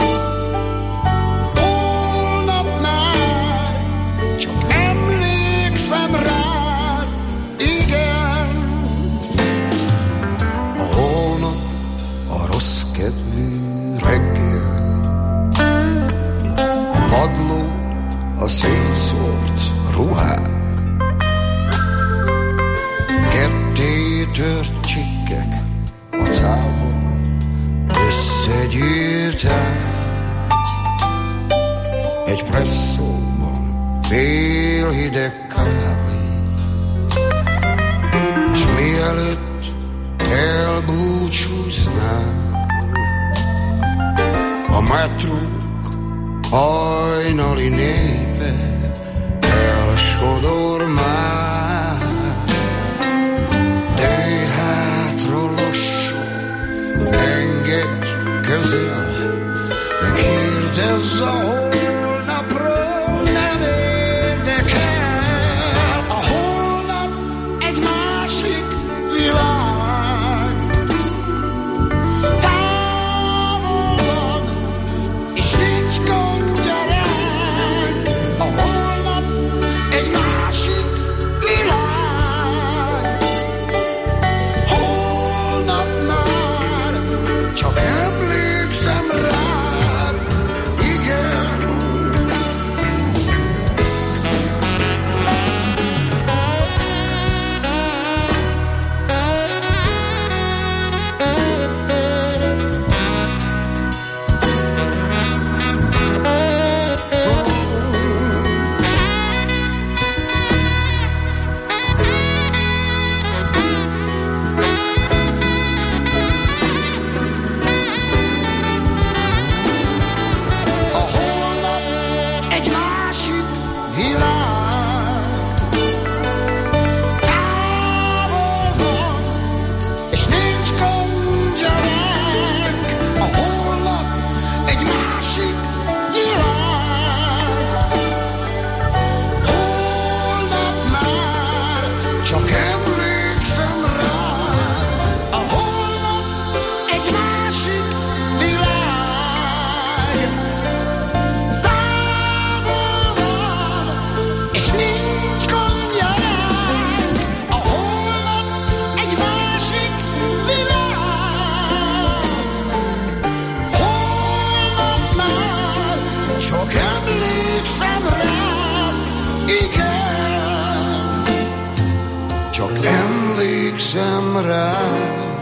holnap már csak emlékszem rád, igen. A holnap a rossz kedvű reggel, a padló a szétszórt ruhák, ketté tört csikkek a cállon, összegyűjt át egy presszóban félhideg kávé, s mielőtt elbúcsúznál, a metrók hajnali népe elsodor már. Dőj hátra lassan, engedj közel, ne kérdezz a holnapról, nem érdekel. A holnap egy másik világ, távol van, és nincs gondja ránk. A holnap egy másik világ. emlékszem rá,